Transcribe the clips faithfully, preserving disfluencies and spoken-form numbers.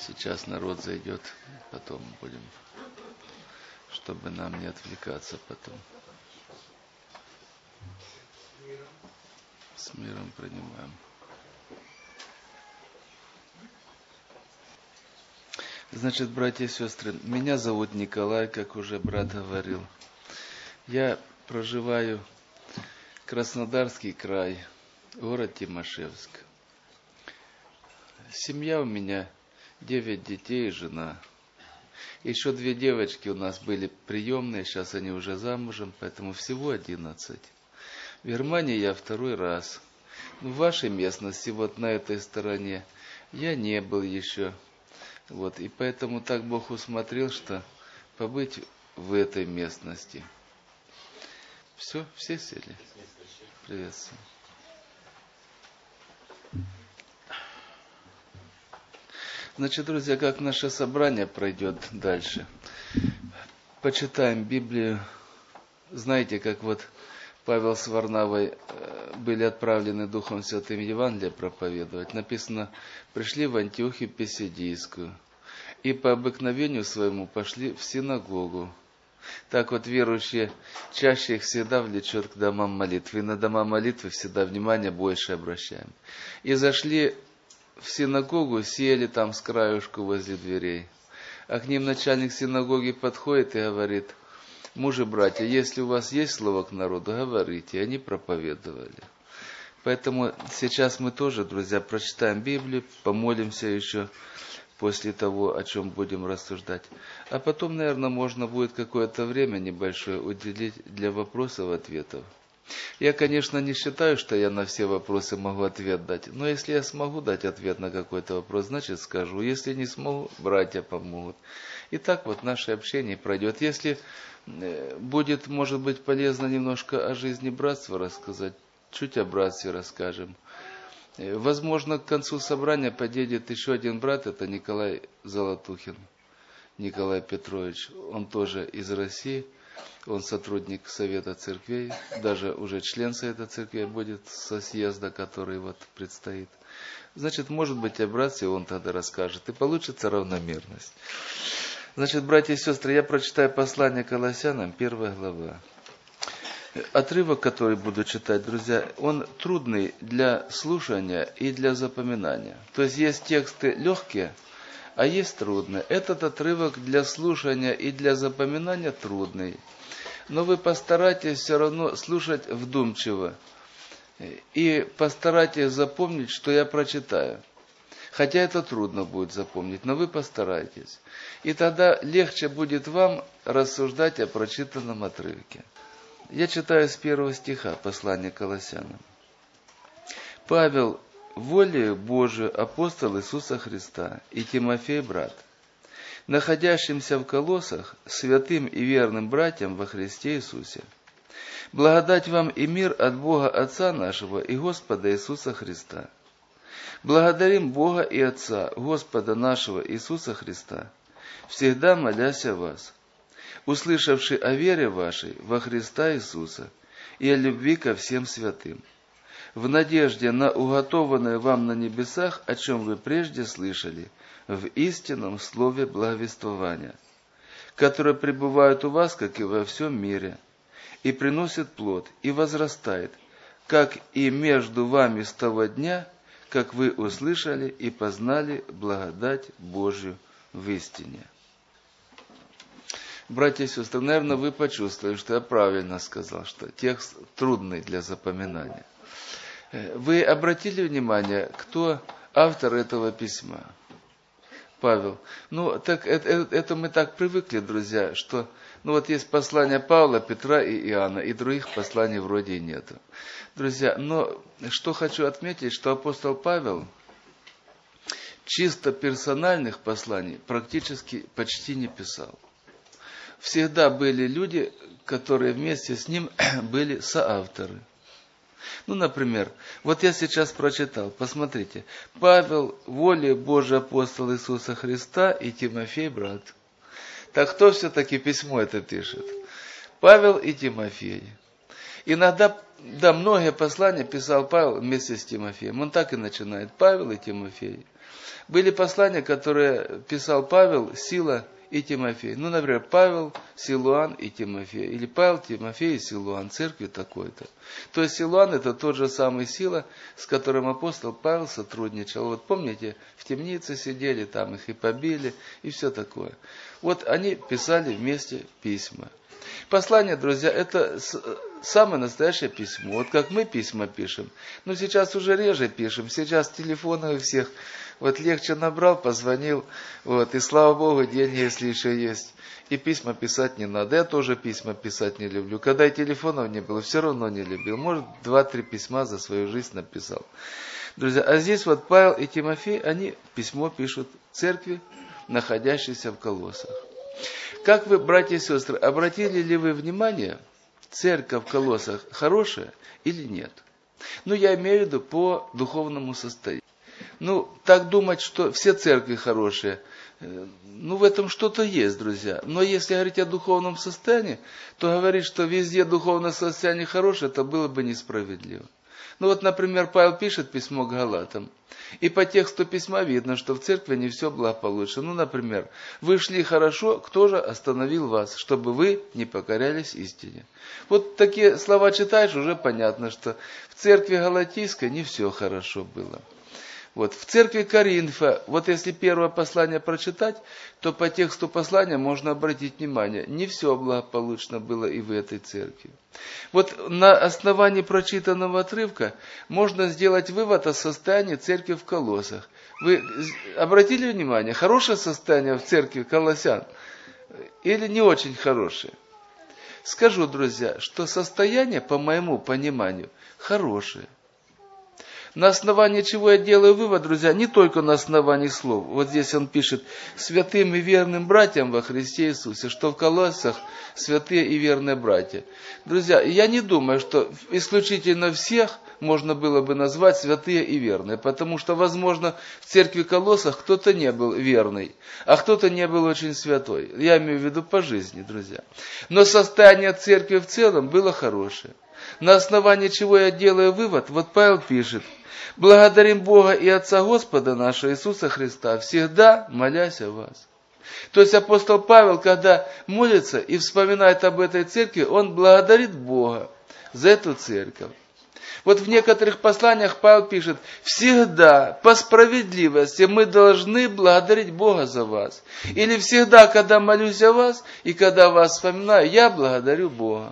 Сейчас народ зайдет, потом будем, чтобы нам не отвлекаться потом. С миром принимаем. Значит, братья и сестры, меня зовут Николай, как уже брат говорил. Я проживаю Краснодарский край, город Тимошевск. Семья у меня девять детей и жена. Еще две девочки у нас были приемные, сейчас они уже замужем, поэтому всего одиннадцать. В Германии я второй раз. В вашей местности, вот на этой стороне, я не был еще. Вот, и поэтому так Бог усмотрел, что побыть в этой местности. Все, все сели? Приветствую. Значит, друзья, как наше собрание пройдет дальше? Почитаем Библию. Знаете, как вот Павел с Варнавой были отправлены Духом Святым Евангелие проповедовать. Написано, пришли в Антиохию Писидийскую и по обыкновению своему пошли в синагогу. Так вот верующие чаще их всегда влечет к домам молитвы. И на дома молитвы всегда внимание больше обращаем. И зашли в синагогу, сели там с краюшку возле дверей. А к ним начальник синагоги подходит и говорит: мужи, братья, если у вас есть слово к народу, говорите. И они проповедовали. Поэтому сейчас мы тоже, друзья, прочитаем Библию, помолимся еще после того, о чем будем рассуждать. А потом, наверное, можно будет какое-то время небольшое уделить для вопросов-ответов. Я, конечно, не считаю, что я на все вопросы могу ответ дать. Но если я смогу дать ответ на какой-то вопрос, значит скажу. Если не смогу, братья помогут. И так вот наше общение пройдет. Если будет, может быть, полезно немножко о жизни братства рассказать, чуть о братстве расскажем. Возможно, к концу собрания подъедет еще один брат, это Николай Золотухин, Николай Петрович. Он тоже из России, он сотрудник Совета Церквей, даже уже член Совета Церквей будет со съезда, который вот предстоит. Значит, может быть, о братстве он тогда расскажет, и получится равномерность. Значит, братья и сестры, я прочитаю послание Колоссянам, первая глава. Отрывок, который буду читать, друзья, он трудный для слушания и для запоминания. То есть есть тексты легкие, а есть трудные. Этот отрывок для слушания и для запоминания трудный. Но вы постарайтесь все равно слушать вдумчиво. И постарайтесь запомнить, что я прочитаю. Хотя это трудно будет запомнить, но вы постарайтесь. И тогда легче будет вам рассуждать о прочитанном отрывке. Я читаю с первого стиха послания Колоссянам. Павел, волею Божию, апостол Иисуса Христа, и Тимофей, брат, находящимся в Колоссах, святым и верным братьям во Христе Иисусе. Благодать вам и мир от Бога Отца нашего и Господа Иисуса Христа. Благодарим Бога и Отца, Господа нашего Иисуса Христа, всегда молясь о вас, услышавши о вере вашей во Христа Иисуса и о любви ко всем святым, в надежде на уготованное вам на небесах, о чем вы прежде слышали, в истинном слове благовествования, которое пребывает у вас, как и во всем мире, и приносит плод, и возрастает, как и между вами с того дня, как вы услышали и познали благодать Божью в истине. Братья и сестры, наверное, вы почувствовали, что я правильно сказал, что текст трудный для запоминания. Вы обратили внимание, кто автор этого письма? Павел. Ну, так это, это мы так привыкли, друзья, что ну вот есть послания Павла, Петра и Иоанна, и других посланий вроде и нету. Друзья, но что хочу отметить, что апостол Павел чисто персональных посланий практически почти не писал. Всегда были люди, которые вместе с ним были соавторы. Ну, например, вот я сейчас прочитал, посмотрите. Павел, волею Божия, апостол Иисуса Христа, и Тимофей, брат. Так кто все-таки письмо это пишет? Павел и Тимофей. Иногда, да, многие послания писал Павел вместе с Тимофеем. Он так и начинает. Павел и Тимофей. Были послания, которые писал Павел, Сила и Тимофей. Ну, например, Павел, Силуан и Тимофей. Или Павел, Тимофей и Силуан, церкви такой-то. То есть Силуан это тот же самый Сила, с которым апостол Павел сотрудничал. Вот помните, в темнице сидели, там их и побили, и все такое. Вот они писали вместе письма. Послание, друзья, это самое настоящее письмо. Вот как мы письма пишем. Но сейчас уже реже пишем. Сейчас телефоны у всех. Вот легче набрал, позвонил. Вот, и слава Богу, деньги, если еще есть. И письма писать не надо. Я тоже письма писать не люблю. Когда и телефонов не было, все равно не любил. Может, два-три письма за свою жизнь написал. Друзья, а здесь вот Павел и Тимофей, они письмо пишут церкви, находящейся в Колоссах. Как вы, братья и сестры, обратили ли вы внимание, церковь в Колоссах хорошая или нет? Ну, я имею в виду по духовному состоянию. Ну, так думать, что все церкви хорошие, ну, в этом что-то есть, друзья. Но если говорить о духовном состоянии, то говорить, что везде духовное состояние хорошее, это было бы несправедливо. Ну, вот, например, Павел пишет письмо к Галатам. И по тексту письма видно, что в церкви не все благополучно. Ну, например, вы шли хорошо, кто же остановил вас, чтобы вы не покорялись истине? Вот такие слова читаешь, уже понятно, что в церкви Галатийской не все хорошо было. Вот, в церкви Коринфа, вот если первое послание прочитать, то по тексту послания можно обратить внимание, не все благополучно было и в этой церкви. Вот на основании прочитанного отрывка можно сделать вывод о состоянии церкви в Колоссах. Вы обратили внимание, хорошее состояние в церкви Колоссян или не очень хорошее? Скажу, друзья, что состояние, по моему пониманию, хорошее. На основании чего я делаю вывод, друзья, не только на основании слов. Вот здесь он пишет, святым и верным братьям во Христе Иисусе, что в Колоссах святые и верные братья. Друзья, я не думаю, что исключительно всех можно было бы назвать святые и верные, потому что, возможно, в церкви Колоссах кто-то не был верный, а кто-то не был очень святой. Я имею в виду по жизни, друзья. Но состояние церкви в целом было хорошее. На основании чего я делаю вывод, вот Павел пишет, благодарим Бога и Отца Господа нашего Иисуса Христа, всегда молясь о вас. То есть апостол Павел, когда молится и вспоминает об этой церкви, он благодарит Бога за эту церковь. Вот в некоторых посланиях Павел пишет, всегда по справедливости мы должны благодарить Бога за вас. Или всегда, когда молюсь о вас и когда вас вспоминаю, я благодарю Бога.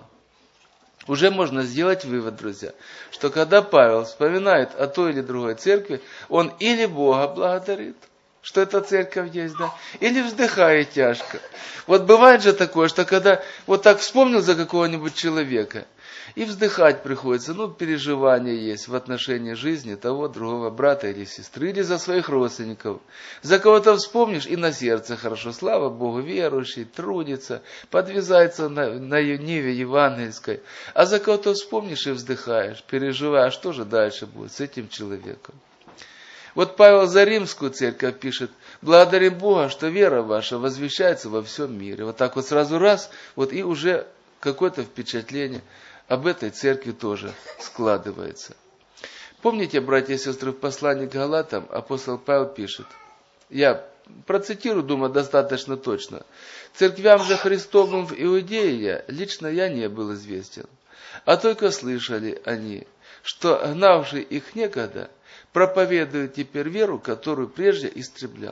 Уже можно сделать вывод, друзья, что когда Павел вспоминает о той или другой церкви, он или Бога благодарит, что эта церковь есть, да, или вздыхает тяжко. Вот бывает же такое, что когда вот так вспомнил за какого-нибудь человека, и вздыхать приходится, ну, переживания есть в отношении жизни того, другого брата или сестры, или за своих родственников. За кого-то вспомнишь, и на сердце хорошо, слава Богу, верующий, трудится, подвязается на, на ниве евангельской. А за кого-то вспомнишь и вздыхаешь, переживаешь, что же дальше будет с этим человеком. Вот Павел за римскую церковь пишет, благодарим Бога, что вера ваша возвещается во всем мире. Вот так вот сразу раз, вот и уже какое-то впечатление об этой церкви тоже складывается. Помните, братья и сестры, в послании к Галатам апостол Павел пишет, я процитирую, думаю, достаточно точно. Церквям же Христовым в Иудее лично я не был известен, а только слышали они, что гнавший их некогда проповедует теперь веру, которую прежде истреблял.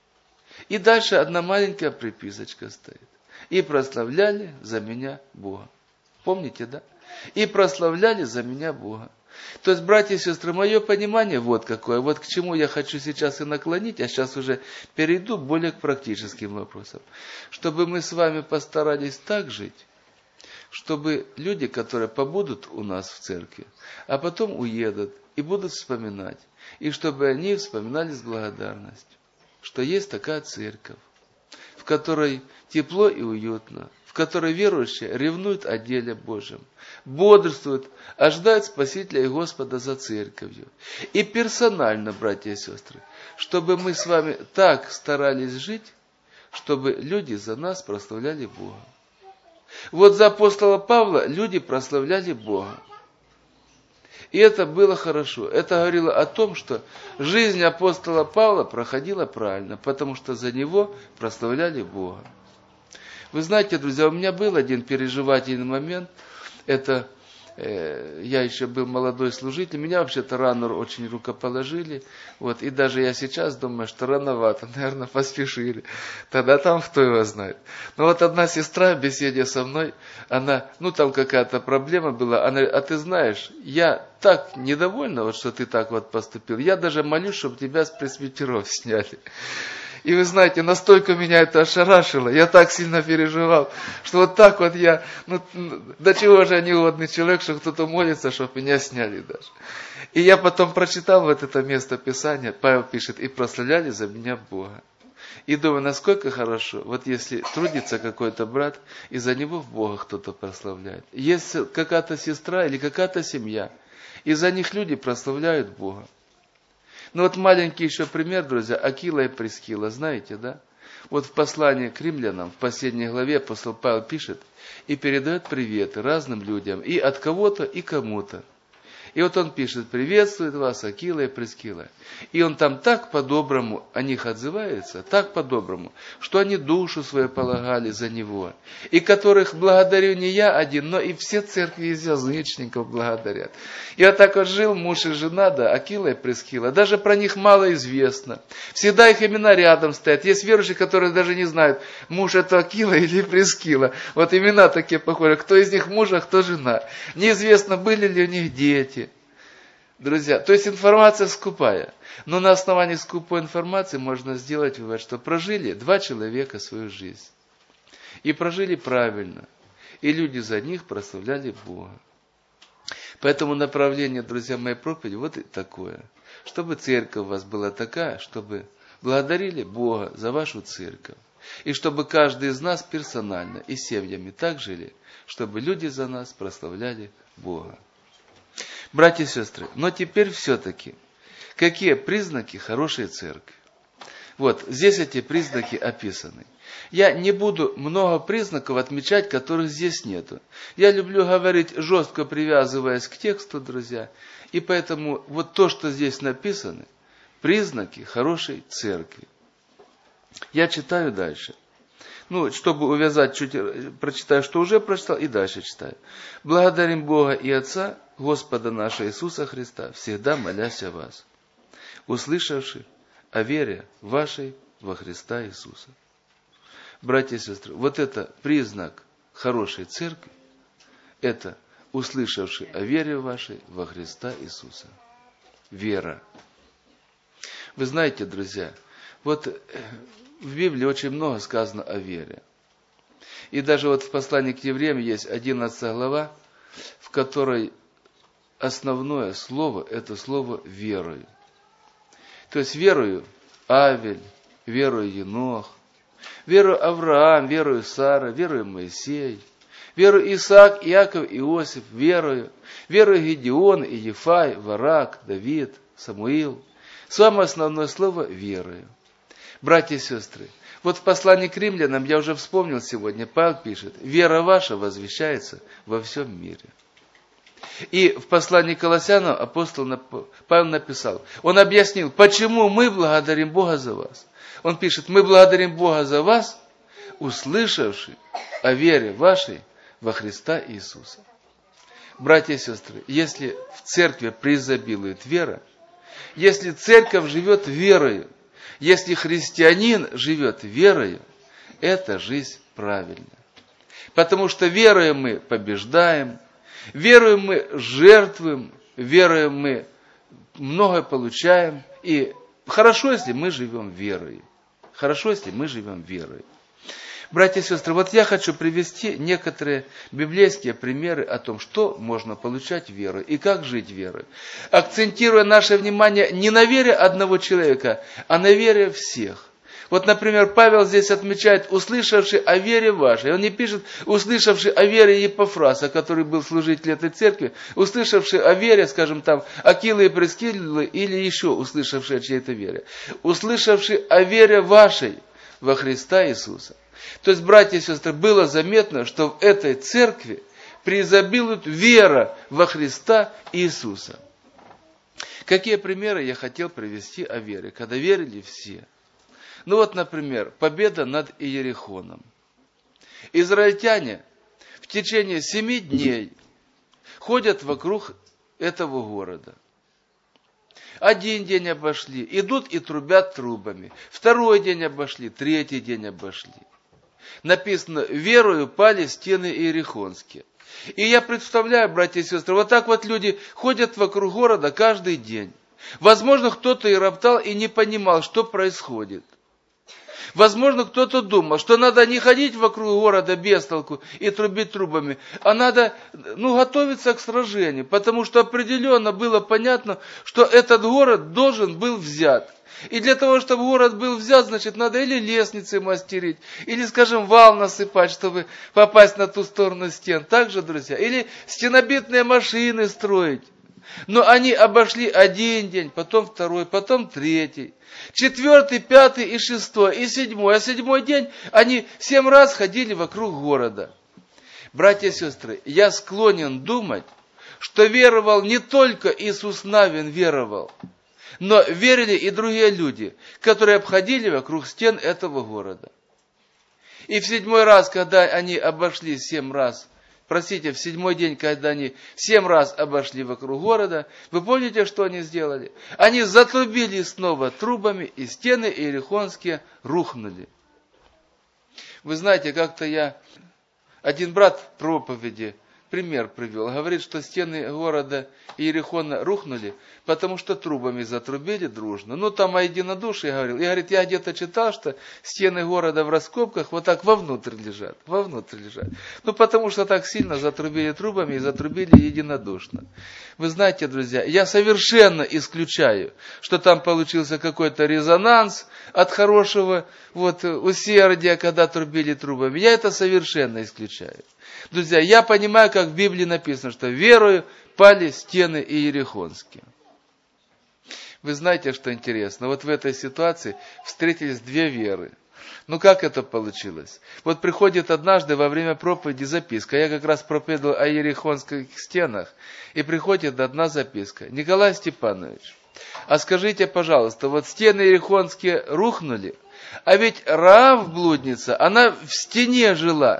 И дальше одна маленькая приписочка стоит. И прославляли за меня Бога. Помните, да? И прославляли за меня Бога. То есть, братья и сестры, мое понимание вот какое. Вот к чему я хочу сейчас и наклонить, а сейчас уже перейду более к практическим вопросам. Чтобы мы с вами постарались так жить, чтобы люди, которые побудут у нас в церкви, а потом уедут и будут вспоминать, и чтобы они вспоминали с благодарностью, что есть такая церковь, в которой тепло и уютно, в которой верующие ревнуют о деле Божьем, бодрствуют, ожидают Спасителя и Господа за церковью. И персонально, братья и сестры, чтобы мы с вами так старались жить, чтобы люди за нас прославляли Бога. Вот за апостола Павла люди прославляли Бога. И это было хорошо. Это говорило о том, что жизнь апостола Павла проходила правильно, потому что за него прославляли Бога. Вы знаете, друзья, у меня был один переживательный момент. Это э, я еще был молодой служитель. Меня вообще-то рано очень рукоположили. Вот, и даже я сейчас думаю, что рановато, наверное, поспешили. Тогда там кто его знает. Но вот одна сестра в беседе со мной, она, ну там какая-то проблема была, она говорит: а ты знаешь, я так недовольна, вот, что ты так вот поступил. Я даже молюсь, чтобы тебя с пресвитеров сняли. И вы знаете, настолько меня это ошарашило, я так сильно переживал, что вот так вот я, ну, до чего же я негодный человек, что кто-то молится, чтобы меня сняли даже. И я потом прочитал вот это место Писания, Павел пишет: и прославляли за меня Бога. И думаю, насколько хорошо, вот если трудится какой-то брат, и за него в Бога кто-то прославляет. Есть какая-то сестра или какая-то семья, и за них люди прославляют Бога. Ну вот маленький еще пример, друзья, Акила и Прискила, знаете, да? Вот в послании к римлянам, в последней главе апостол Павел пишет и передает приветы разным людям, и от кого-то, и кому-то. И вот он пишет: приветствует вас Акила и Прискила. И он там так по-доброму о них отзывается, так по-доброму, что они душу свою полагали за него. И которых благодарю не я один, но и все церкви из язычников благодарят. И вот так вот жил муж и жена, да, Акила и Прискила. Даже про них мало известно. Всегда их имена рядом стоят. Есть верующие, которые даже не знают, муж это Акила или Прискила. Вот имена такие похожи. Кто из них муж, а кто жена. Неизвестно, были ли у них дети. Друзья, то есть информация скупая. Но на основании скупой информации можно сделать вывод, что прожили два человека свою жизнь. И прожили правильно. И люди за них прославляли Бога. Поэтому направление, друзья, моей проповеди вот и такое. Чтобы церковь у вас была такая, чтобы благодарили Бога за вашу церковь. И чтобы каждый из нас персонально и семьями так жили, чтобы люди за нас прославляли Бога. Братья и сестры, но теперь все-таки, какие признаки хорошей церкви? Вот, здесь эти признаки описаны. Я не буду много признаков отмечать, которых здесь нету. Я люблю говорить, жестко привязываясь к тексту, друзья. И поэтому вот то, что здесь написано, признаки хорошей церкви. Я читаю дальше. Ну, чтобы увязать, чуть прочитаю, что уже прочитал, и дальше читаю. Благодарим Бога и Отца, Господа нашего Иисуса Христа, всегда молясь о вас, услышавши о вере вашей во Христа Иисуса. Братья и сестры, вот это признак хорошей церкви, это услышавши о вере вашей во Христа Иисуса. Вера. Вы знаете, друзья, вот в Библии очень много сказано о вере. И даже вот в послании к евреям есть одиннадцатая глава, в которой основное слово – это слово «верою». То есть верою Авель, верою Енох, верою Авраам, верою Сара, верою Моисей, верою Исаак, Иаков, Иосиф, верою, верою Гедеон, Иефай, Варак, Давид, Самуил. Самое основное слово – верою. Братья и сестры, вот в послании к римлянам, я уже вспомнил сегодня, Павел пишет: «Вера ваша возвещается во всем мире». И в послании к Колоссянам апостол Павел написал, он объяснил, почему мы благодарим Бога за вас. Он пишет: мы благодарим Бога за вас, услышавши о вере вашей во Христа Иисуса. Братья и сестры, если в церкви преизобилует вера, если церковь живет верою, если христианин живет верою, это жизнь правильная. Потому что верою мы побеждаем, верою мы жертвуем, верою мы многое получаем. И хорошо, если мы живем верой. Хорошо, если мы живем верой. Братья и сестры, вот я хочу привести некоторые библейские примеры о том, что можно получать верой и как жить верой. Акцентируя наше внимание не на вере одного человека, а на вере всех. Вот, например, Павел здесь отмечает, услышавший о вере вашей. Он не пишет, услышавший о вере Епафраса, который был служителем этой церкви, услышавший о вере, скажем там, Акилы и Прискилы, или еще услышавший о чьей-то вере. Услышавший о вере вашей во Христа Иисуса. То есть, братья и сестры, было заметно, что в этой церкви преизобилует вера во Христа Иисуса. Какие примеры я хотел привести о вере, когда верили все? Ну вот, например, победа над Иерихоном. Израильтяне в течение семи дней ходят вокруг этого города. Один день обошли, идут и трубят трубами. Второй день обошли, третий день обошли. Написано, верою пали стены иерихонские. И я представляю, братья и сестры, вот так вот люди ходят вокруг города каждый день. Возможно, кто-то и роптал, и не понимал, что происходит. Возможно, кто-то думал, что надо не ходить вокруг города без толку и трубить трубами, а надо ну, готовиться к сражению, потому что определенно было понятно, что этот город должен был взят. И для того, чтобы город был взят, значит, надо или лестницы мастерить, или, скажем, вал насыпать, чтобы попасть на ту сторону стен. Так же, друзья? Или стенобитные машины строить. Но они обошли один день, потом второй, потом третий. Четвертый, пятый и шестой, и седьмой. А седьмой день они семь раз ходили вокруг города. Братья и сестры, я склонен думать, что веровал не только Иисус Навин веровал, но верили и другие люди, которые обходили вокруг стен этого города. И в седьмой раз, когда они обошли семь раз, простите, в седьмой день, когда они семь раз обошли вокруг города, вы помните, что они сделали? Они затрубили снова трубами, и стены иерихонские рухнули. Вы знаете, как-то я, один брат в проповеди, пример привел. Говорит, что стены города Иерихона рухнули, потому что трубами затрубили дружно. Ну, там о единодушии говорил. И говорит, я где-то читал, что стены города в раскопках вот так вовнутрь лежат. Вовнутрь лежат. Ну, потому что так сильно затрубили трубами и затрубили единодушно. Вы знаете, друзья, я совершенно исключаю, что там получился какой-то резонанс от хорошего вот, усердия, когда трубили трубами. Я это совершенно исключаю. Друзья, я понимаю, как в Библии написано, что верою пали стены иерихонские. Вы знаете, что интересно? Вот в этой ситуации встретились две веры. Ну как это получилось? Вот приходит однажды во время проповеди записка. Я как раз проповедовал о иерихонских стенах. И приходит одна записка. Николай Степанович, а скажите, пожалуйста, вот стены иерихонские рухнули, а ведь Раав, блудница, она в стене жила.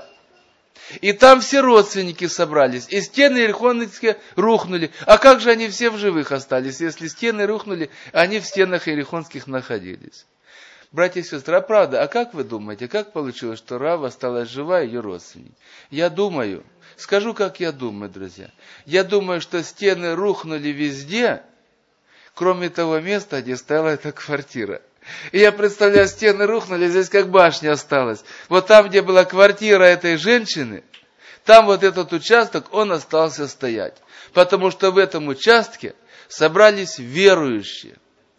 И там все родственники собрались, и стены иерихонские рухнули. А как же они все в живых остались, если стены рухнули, они в стенах иерихонских находились? Братья и сестры, а правда, а как вы думаете, как получилось, что Раав осталась жива, ее родственник? Я думаю, скажу, как я думаю, друзья. Я думаю, что стены рухнули везде, кроме того места, где стояла эта квартира. И я представляю, стены рухнули, здесь как башня осталась. Вот там, где была квартира этой женщины, там вот этот участок, он остался стоять. Потому что в этом участке собрались верующие.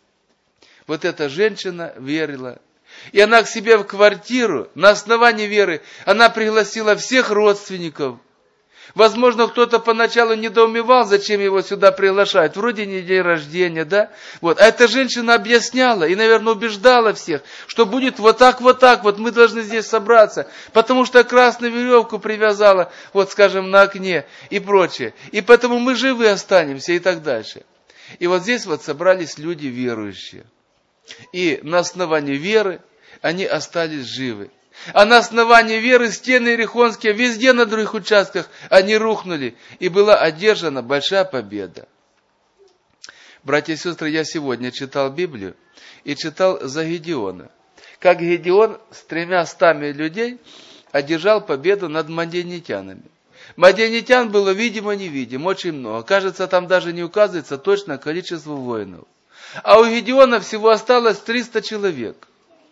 Вот эта женщина верила. И она к себе в квартиру, на основании веры, она пригласила всех родственников. Возможно, кто-то поначалу недоумевал, зачем его сюда приглашают. Вроде не день рождения, да? Вот. А эта женщина объясняла и, наверное, убеждала всех, что будет вот так, вот так, вот мы должны здесь собраться. Потому что красную веревку привязала, вот, скажем, на окне и прочее. И поэтому мы живы останемся и так дальше. И вот здесь вот собрались люди верующие. И на основании веры они остались живы. А на основании веры стены иерихонские везде на других участках они рухнули. И была одержана большая победа. Братья и сестры, я сегодня читал Библию и читал за Гедеона. Как Гедеон с тремя стами людей одержал победу над мадианитянами. Мадианитян было видимо-невидимо, очень много. Кажется, там даже не указывается точное количество воинов. А у Гедеона всего осталось триста человек.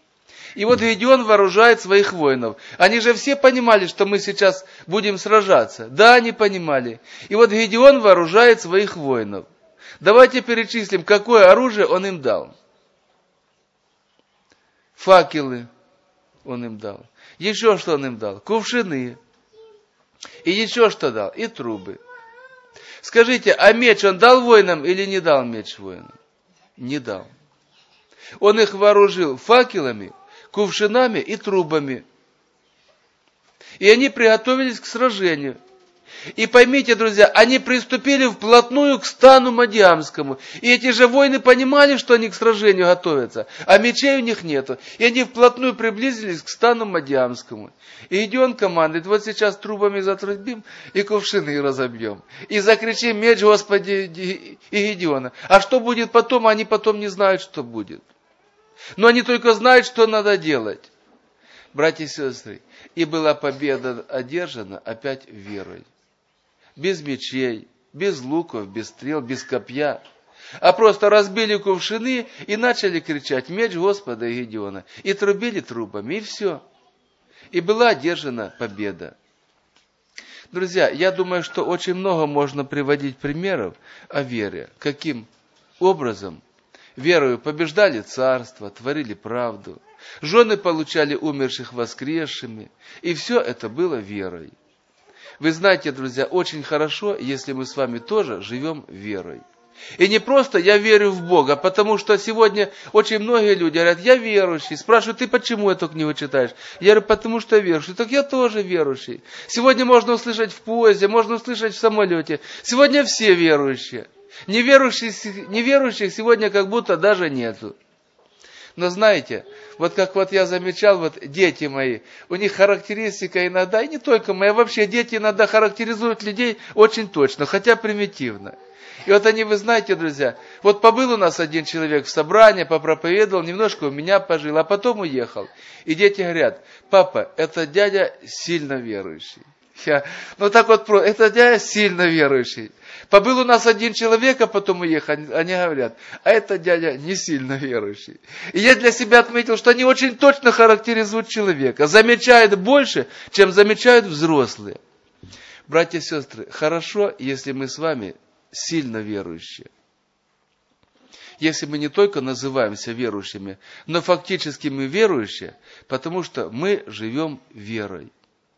И вот Гедеон вооружает своих воинов. Они же все понимали, что мы сейчас будем сражаться. Да, они понимали. И вот Гедеон вооружает своих воинов. Давайте перечислим, какое оружие он им дал. Факелы он им дал. Еще что он им дал? Кувшины. И еще что дал? И трубы. Скажите, а меч он дал воинам или не дал меч воинам? Не дал. Он их вооружил факелами, кувшинами и трубами. И они приготовились к сражению. И поймите, друзья, они приступили вплотную к стану Мадиамскому. И эти же воины понимали, что они к сражению готовятся, а мечей у них нету. И они вплотную приблизились к стану Мадиамскому. И Гедеон командует: вот сейчас трубами затрубим и кувшины разобьем. И закричим: меч Господи и Гедеона. А что будет потом, они потом не знают, что будет. Но они только знают, что надо делать. Братья и сестры, и была победа одержана опять верой. Без мечей, без луков, без стрел, без копья. А просто разбили кувшины и начали кричать: меч Господа и Гедеона. И трубили трубами, и все. И была одержана победа. Друзья, я думаю, что очень много можно приводить примеров о вере. Каким образом верою побеждали царство, творили правду. Жены получали умерших воскресшими. И все это было верой. Вы знаете, друзья, очень хорошо, если мы с вами тоже живем верой. И не просто я верю в Бога, потому что сегодня очень многие люди говорят: я верующий. Спрашивают: ты почему эту книгу читаешь? Я говорю: потому что верующий. Так я тоже верующий. Сегодня можно услышать в поезде, можно услышать в самолете. Сегодня все верующие. Неверующих, неверующих сегодня как будто даже нету. Но знаете, вот как вот я замечал, вот дети мои, у них характеристика иногда, и не только мои, вообще дети иногда характеризуют людей очень точно, хотя примитивно. И вот они, вы знаете, друзья, вот побыл у нас один человек в собрании, попроповедовал, немножко у меня пожил, а потом уехал. И дети говорят: папа, это дядя сильно верующий. Я, ну так вот, это дядя сильно верующий. Побыл у нас один человек, а потом уехал. Они говорят: а это дядя не сильно верующий. И я для себя отметил, что они очень точно характеризуют человека. Замечают больше, чем замечают взрослые. Братья и сестры, хорошо, если мы с вами сильно верующие. Если мы не только называемся верующими, но фактически мы верующие, потому что мы живем верой.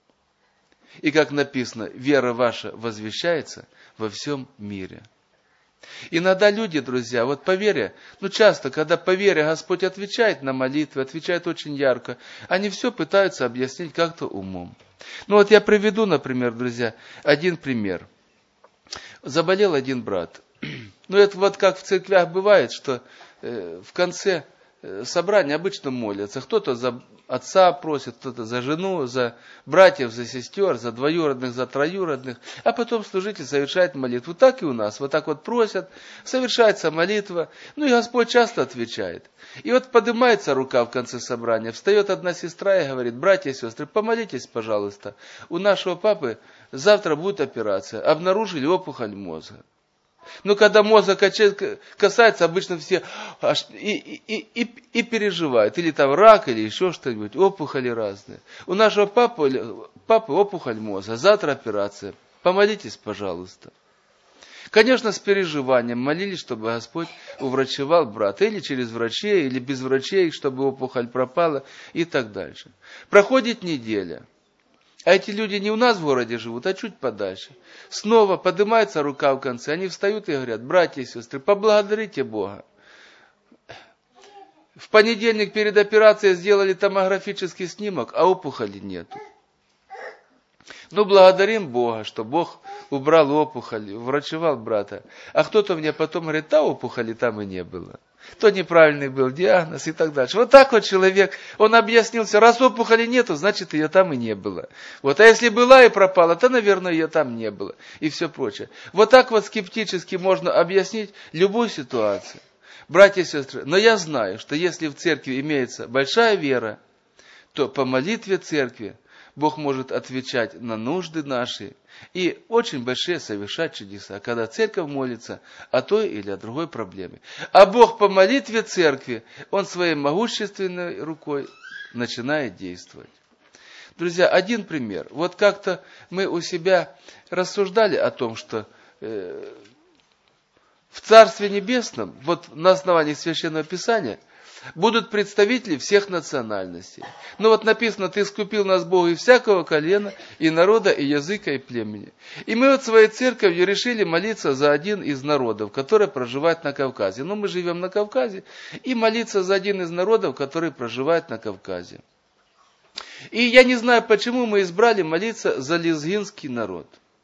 И как написано: вера ваша возвещается во всем мире. Иногда люди, друзья, вот по вере, ну часто, когда по вере Господь отвечает на молитвы, отвечает очень ярко, они все пытаются объяснить как-то умом. Ну вот я приведу, например, друзья, один пример. Заболел один брат. Ну это вот как в церквях бывает, что э, в конце собрания обычно молятся. Кто-то за отца просит, кто-то за жену, за братьев, за сестер, за двоюродных, за троюродных. А потом служитель совершает молитву. Так и у нас. Вот так вот просят, совершается молитва. Ну и Господь часто отвечает. И вот поднимается рука в конце собрания. Встает одна сестра и говорит: братья и сестры, помолитесь, пожалуйста. У нашего папы завтра будет операция. Обнаружили опухоль мозга. Но когда мозг касается, обычно все аж и, и, и, и переживают. Или там рак, или еще что-нибудь, опухоли разные. У нашего папы, папы опухоль мозга, завтра операция. Помолитесь, пожалуйста. Конечно, с переживанием молились, чтобы Господь уврачевал брата. Или через врачей, или без врачей, чтобы опухоль пропала и так дальше. Проходит неделя. А эти люди не у нас в городе живут, а чуть подальше. Снова поднимается рука в конце, они встают и говорят: братья и сестры, поблагодарите Бога. В понедельник перед операцией сделали томографический снимок, а опухоли нету. Ну, благодарим Бога, что Бог убрал опухоль, врачевал брата. А кто-то мне потом говорит: да, опухоли там и не было. То неправильный был диагноз и так дальше. Вот так вот человек, он объяснился: раз опухоли нету, значит ее там и не было. Вот, а если была и пропала, то, наверное, ее там не было. И все прочее. Вот так вот скептически можно объяснить любую ситуацию. Братья и сестры, но я знаю, что если в церкви имеется большая вера, то по молитве церкви Бог может отвечать на нужды наши и очень большие совершать чудеса, когда церковь молится о той или о другой проблеме. А Бог по молитве церкви, Он своей могущественной рукой начинает действовать. Друзья, один пример. Вот как-то мы у себя рассуждали о том, что э, в Царстве Небесном, вот на основании Священного Писания, будут представители всех национальностей. Ну вот написано: ты искупил нас, Бог, и всякого колена, и народа, и языка, и племени. И мы вот своей церковью решили молиться за один из народов, который проживает на Кавказе. Ну мы живем на Кавказе, и молиться за один из народов, который проживает на Кавказе. И я не знаю, почему мы избрали молиться за лезгинский народ.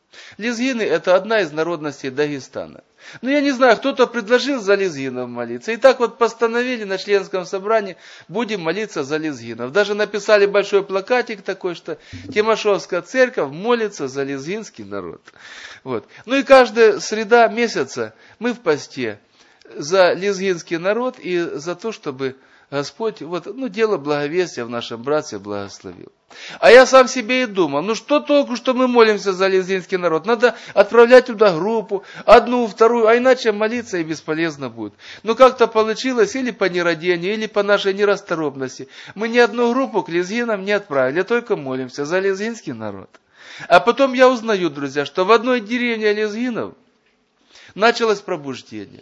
Лезгины – это одна из народностей Дагестана. Но я не знаю, кто-то предложил за лезгинов молиться. И так вот постановили на членском собрании, будем молиться за лезгинов. Даже написали большой плакатик такой, что Тимошевская церковь молится за лезгинский народ. Вот. Ну и каждая среда месяца мы в посте за лезгинский народ и за то, чтобы Господь, вот, ну, дело благовестия в нашем братстве благословил. А я сам себе и думал, ну что толку, что мы молимся за лезгинский народ? Надо отправлять туда группу, одну, вторую, а иначе молиться и бесполезно будет. Ну как-то получилось или по нерадению, или по нашей нерасторопности. Мы ни одну группу к лезгинам не отправили, только молимся за лезгинский народ. А потом я узнаю, друзья, что в одной деревне лезгинов началось пробуждение.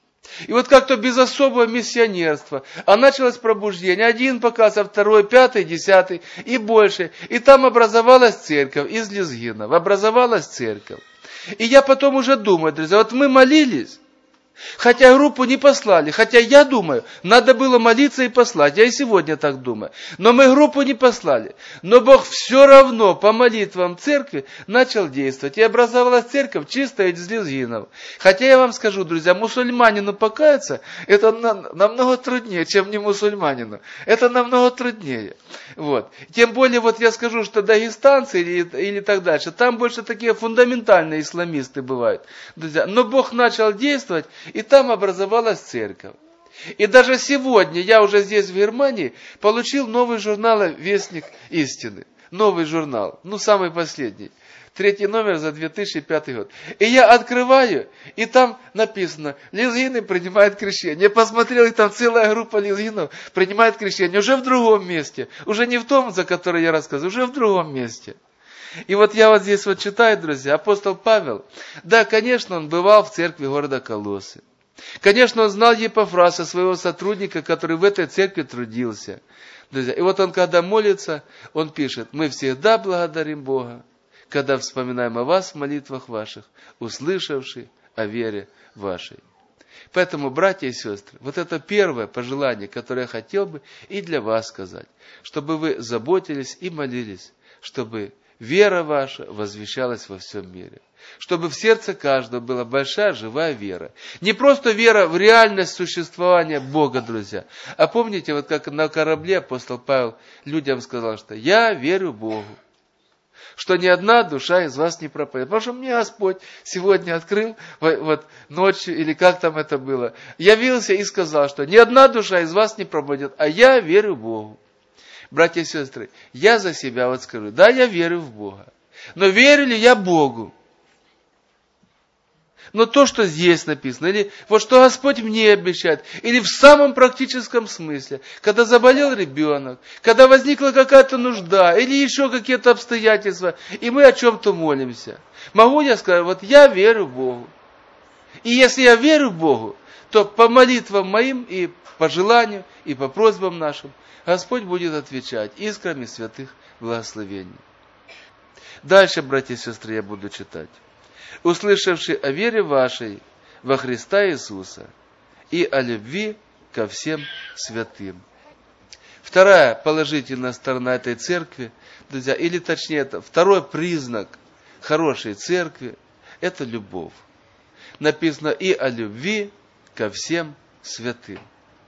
И вот как-то без особого миссионерства, а началось пробуждение. Один показывал, второй, пятый, десятый и больше. И там образовалась церковь из лезгинов. Образовалась церковь. И я потом уже думаю, друзья, вот мы молились, хотя группу не послали. Хотя я думаю, надо было молиться и послать. Я и сегодня так думаю. Но мы группу не послали. Но Бог все равно по молитвам церкви начал действовать. И образовалась церковь чистая из лезгинов. Хотя я вам скажу, друзья, мусульманину покаяться, это намного труднее, чем не мусульманину. Это намного труднее. Вот. Тем более, вот я скажу, что дагестанцы или, или так дальше, там больше такие фундаментальные исламисты бывают. Друзья. Но Бог начал действовать, и там образовалась церковь. И даже сегодня, я уже здесь в Германии, получил новый журнал «Вестник истины». Новый журнал, ну самый последний. Третий номер за две тысячи пятый год. И я открываю, и там написано, лезгины принимают крещение. Я посмотрел, и там целая группа лезгинов принимает крещение. Уже в другом месте. Уже не в том, за который я рассказываю, уже в другом месте. И вот я вот здесь вот читаю, друзья, апостол Павел, да, конечно, он бывал в церкви города Колоссы. Конечно, он знал Епафраса, своего сотрудника, который в этой церкви трудился. Друзья, и вот он, когда молится, он пишет, мы всегда благодарим Бога, когда вспоминаем о вас в молитвах ваших, услышавши о вере вашей. Поэтому, братья и сестры, вот это первое пожелание, которое я хотел бы и для вас сказать, чтобы вы заботились и молились, чтобы вера ваша возвещалась во всем мире. Чтобы в сердце каждого была большая живая вера. Не просто вера в реальность существования Бога, друзья. А помните, вот как на корабле апостол Павел людям сказал, что я верю Богу, что ни одна душа из вас не пропадет. Потому что мне Господь сегодня открыл, вот ночью, или как там это было, явился и сказал, что ни одна душа из вас не пропадет, а я верю Богу. Братья и сестры, я за себя вот скажу, да, я верю в Бога. Но верю ли я Богу? Но то, что здесь написано, или вот что Господь мне обещает, или в самом практическом смысле, когда заболел ребенок, когда возникла какая-то нужда, или еще какие-то обстоятельства, и мы о чем-то молимся. Могу я сказать, вот я верю Богу. И если я верю Богу, то по молитвам моим и по желанию, и по просьбам нашим, Господь будет отвечать искрами святых благословений. Дальше, братья и сестры, я буду читать. Услышавши о вере вашей во Христа Иисуса и о любви ко всем святым. Вторая положительная сторона этой церкви, друзья, или точнее, это второй признак хорошей церкви, это любовь. Написано и о любви ко всем святым.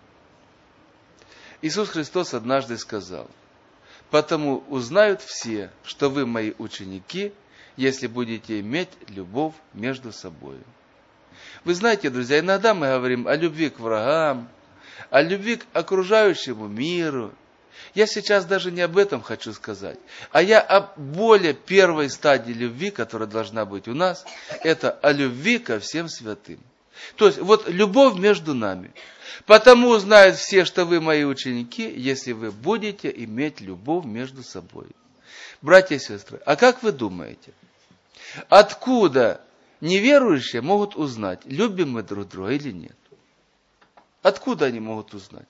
Иисус Христос однажды сказал, «Потому узнают все, что вы мои ученики, если будете иметь любовь между собой». Вы знаете, друзья, иногда мы говорим о любви к врагам, о любви к окружающему миру. Я сейчас даже не об этом хочу сказать, а я о более первой стадии любви, которая должна быть у нас, это о любви ко всем святым. То есть, вот любовь между нами. «Потому узнают все, что вы мои ученики, если вы будете иметь любовь между собой». Братья и сестры, а как вы думаете, откуда неверующие могут узнать, любим мы друг друга или нет? Откуда они могут узнать?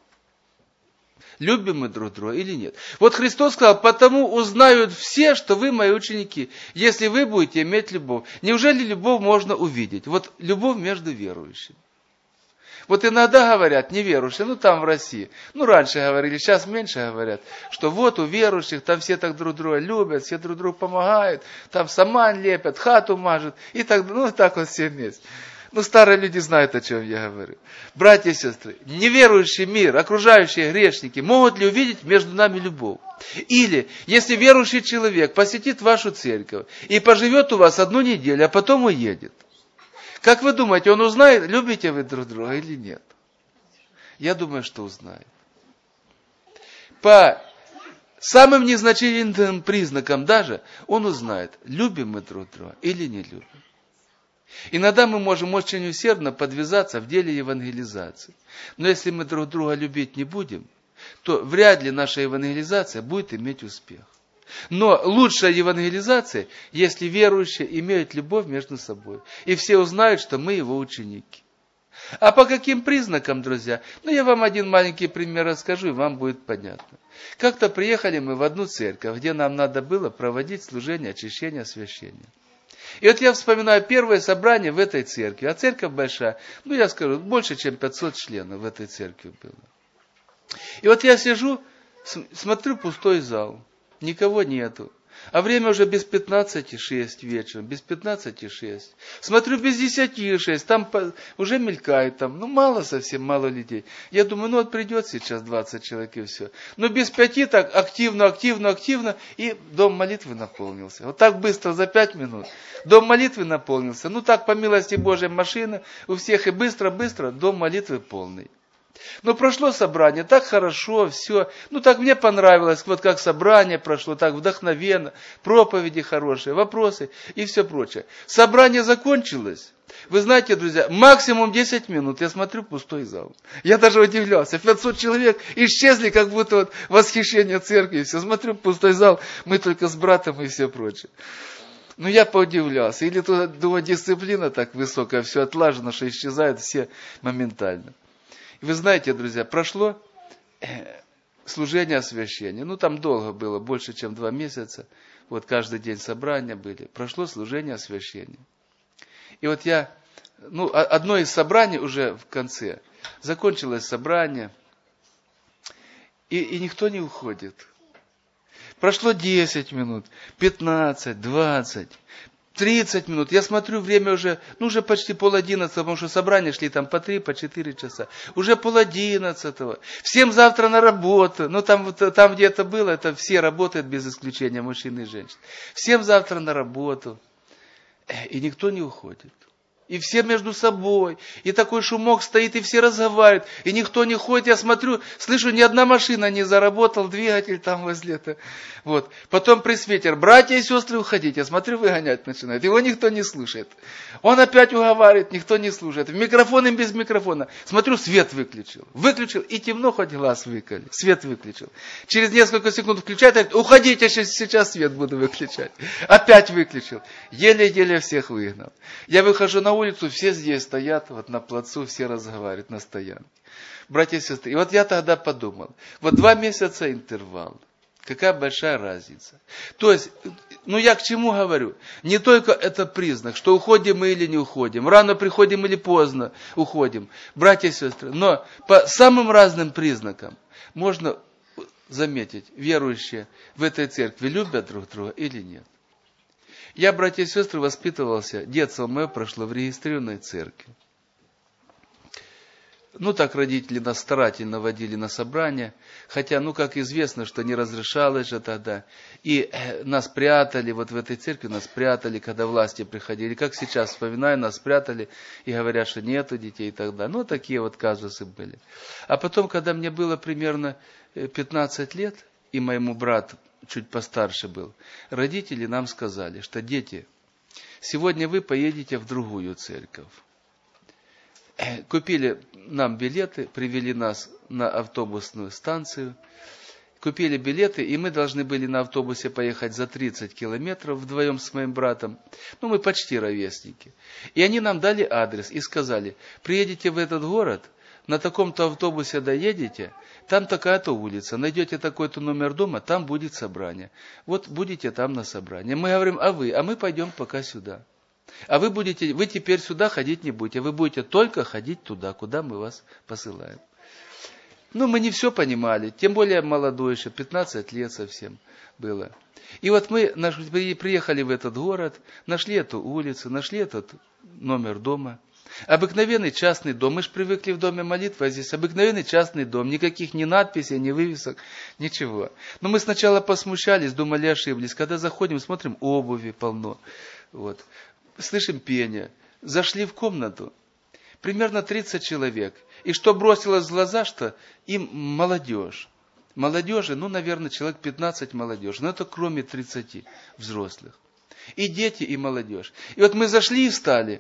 Любим мы друг друга или нет? Вот Христос сказал, потому узнают все, что вы мои ученики, если вы будете иметь любовь. Неужели любовь можно увидеть? Вот любовь между верующими. Вот иногда говорят, неверующие, ну там в России, ну раньше говорили, сейчас меньше говорят, что вот у верующих там все так друг друга любят, все друг другу помогают, там саман лепят, хату мажут, и так, ну так вот все вместе. Ну, старые люди знают, о чем я говорю. Братья и сестры, неверующий мир, окружающие грешники, могут ли увидеть между нами любовь? Или, если верующий человек посетит вашу церковь и поживет у вас одну неделю, а потом уедет, как вы думаете, он узнает, любите вы друг друга или нет? Я думаю, что узнает. По самым незначительным признакам даже он узнает, любим мы друг друга или не любим. Иногда мы можем очень усердно подвязаться в деле евангелизации. Но если мы друг друга любить не будем, то вряд ли наша евангелизация будет иметь успех. Но лучшая евангелизация, если верующие имеют любовь между собой. И все узнают, что мы его ученики. А по каким признакам, друзья? Ну, я вам один маленький пример расскажу, и вам будет понятно. Как-то приехали мы в одну церковь, где нам надо было проводить служение очищения, освящения. И вот я вспоминаю первое собрание в этой церкви. А церковь большая, ну я скажу, больше, чем пятьсот членов в этой церкви было. И вот я сижу, смотрю пустой зал. Никого нету. А время уже без пятнадцати шесть вечером, без пятнадцати шесть. Смотрю, без десяти шесть, там уже мелькает, там, ну мало совсем, мало людей. Я думаю, ну вот придет сейчас двадцать человек и все. Но без пяти так активно, активно, активно, и дом молитвы наполнился. Вот так быстро, за пять минут. Дом молитвы наполнился. Ну так, по милости Божьей, машины у всех, и быстро-быстро дом молитвы полный. Но прошло собрание, так хорошо, все. Ну так мне понравилось, вот как собрание прошло, так вдохновенно, проповеди хорошие, вопросы и все прочее. Собрание закончилось. Вы знаете, друзья, максимум десять минут, я смотрю, пустой зал. Я даже удивлялся, пятьсот человек исчезли, как будто вот восхищение церкви, все. Смотрю, пустой зал, мы только с братом и все прочее. Ну я поудивлялся, или тут, думаю, дисциплина так высокая, все отлажено, что исчезают все моментально. Вы знаете, друзья, прошло служение освящения. Ну, там долго было, больше, чем два месяца. Вот каждый день собрания были. Прошло служение освящения. И вот я, ну, одно из собраний уже в конце. Закончилось собрание. И, и никто не уходит. Прошло десять минут, пятнадцать, двадцать. тридцать минут. Я смотрю, время уже, ну уже почти пол одиннадцатого, потому что собрания шли там по три, по четыре часа. Уже пол одиннадцатого. Всем завтра на работу. Ну там, там где это было, это все работают без исключения, мужчины и женщины. Всем завтра на работу. И никто не уходит. И все между собой. И такой шумок стоит, и все разговаривают. И никто не ходит. Я смотрю, слышу, ни одна машина не заработала, двигатель там возле-то. Вот. Потом пресвитер. Братья и сестры, уходите. Я смотрю, выгонять начинает. Его никто не слушает. Он опять уговаривает, никто не слушает. В микрофон и без микрофона. Смотрю, свет выключил. Выключил, и темно, хоть глаз выколи. Свет выключил. Через несколько секунд включает, говорит, уходите, сейчас свет буду выключать. Опять выключил. Еле-еле всех выгнал. Я выхожу на улицу, все здесь стоят, вот на плацу, все разговаривают на стоянке. Братья и сестры, и вот я тогда подумал, вот два месяца интервал, какая большая разница. То есть, ну я к чему говорю? Не только это признак, что уходим мы или не уходим, рано приходим или поздно уходим, братья и сестры, но по самым разным признакам можно заметить, верующие в этой церкви любят друг друга или нет. Я, братья и сестры, воспитывался, детство мое прошло в регистрированной церкви. Ну, так родители нас старательно водили на собрания, хотя, ну, как известно, что не разрешалось же тогда. И нас прятали, вот в этой церкви нас прятали, когда власти приходили. Как сейчас вспоминаю, нас прятали и говорят, что нету детей и так далее. Ну, такие вот казусы были. А потом, когда мне было примерно пятнадцать лет, и моему брату, чуть постарше был, родители нам сказали, что дети, сегодня вы поедете в другую церковь. Купили нам билеты, привели нас на автобусную станцию, купили билеты, и мы должны были на автобусе поехать за тридцать километров вдвоем с моим братом. Ну, мы почти ровесники. И они нам дали адрес и сказали, приедете в этот город, на таком-то автобусе доедете, там такая-то улица, найдете такой-то номер дома, там будет собрание. Вот будете там на собрании. Мы говорим, а вы? А мы пойдем пока сюда. А вы будете, вы теперь сюда ходить не будете, вы будете только ходить туда, куда мы вас посылаем. Ну, мы не все понимали, тем более молодой еще, пятнадцать лет совсем было. И вот мы приехали в этот город, нашли эту улицу, нашли этот номер дома. Обыкновенный частный дом. Мы же привыкли в доме молитвы, а здесь обыкновенный частный дом. Никаких ни надписей, ни вывесок, ничего. Но мы сначала посмущались, думали, ошиблись. Когда заходим, смотрим, обуви полно. Вот. Слышим пение. Зашли в комнату. Примерно тридцать человек. И что бросилось в глаза, что им молодежь. Молодежи, ну, наверное, человек пятнадцать молодежи. Но это кроме тридцати взрослых. И дети, и молодежь. И вот мы зашли и встали.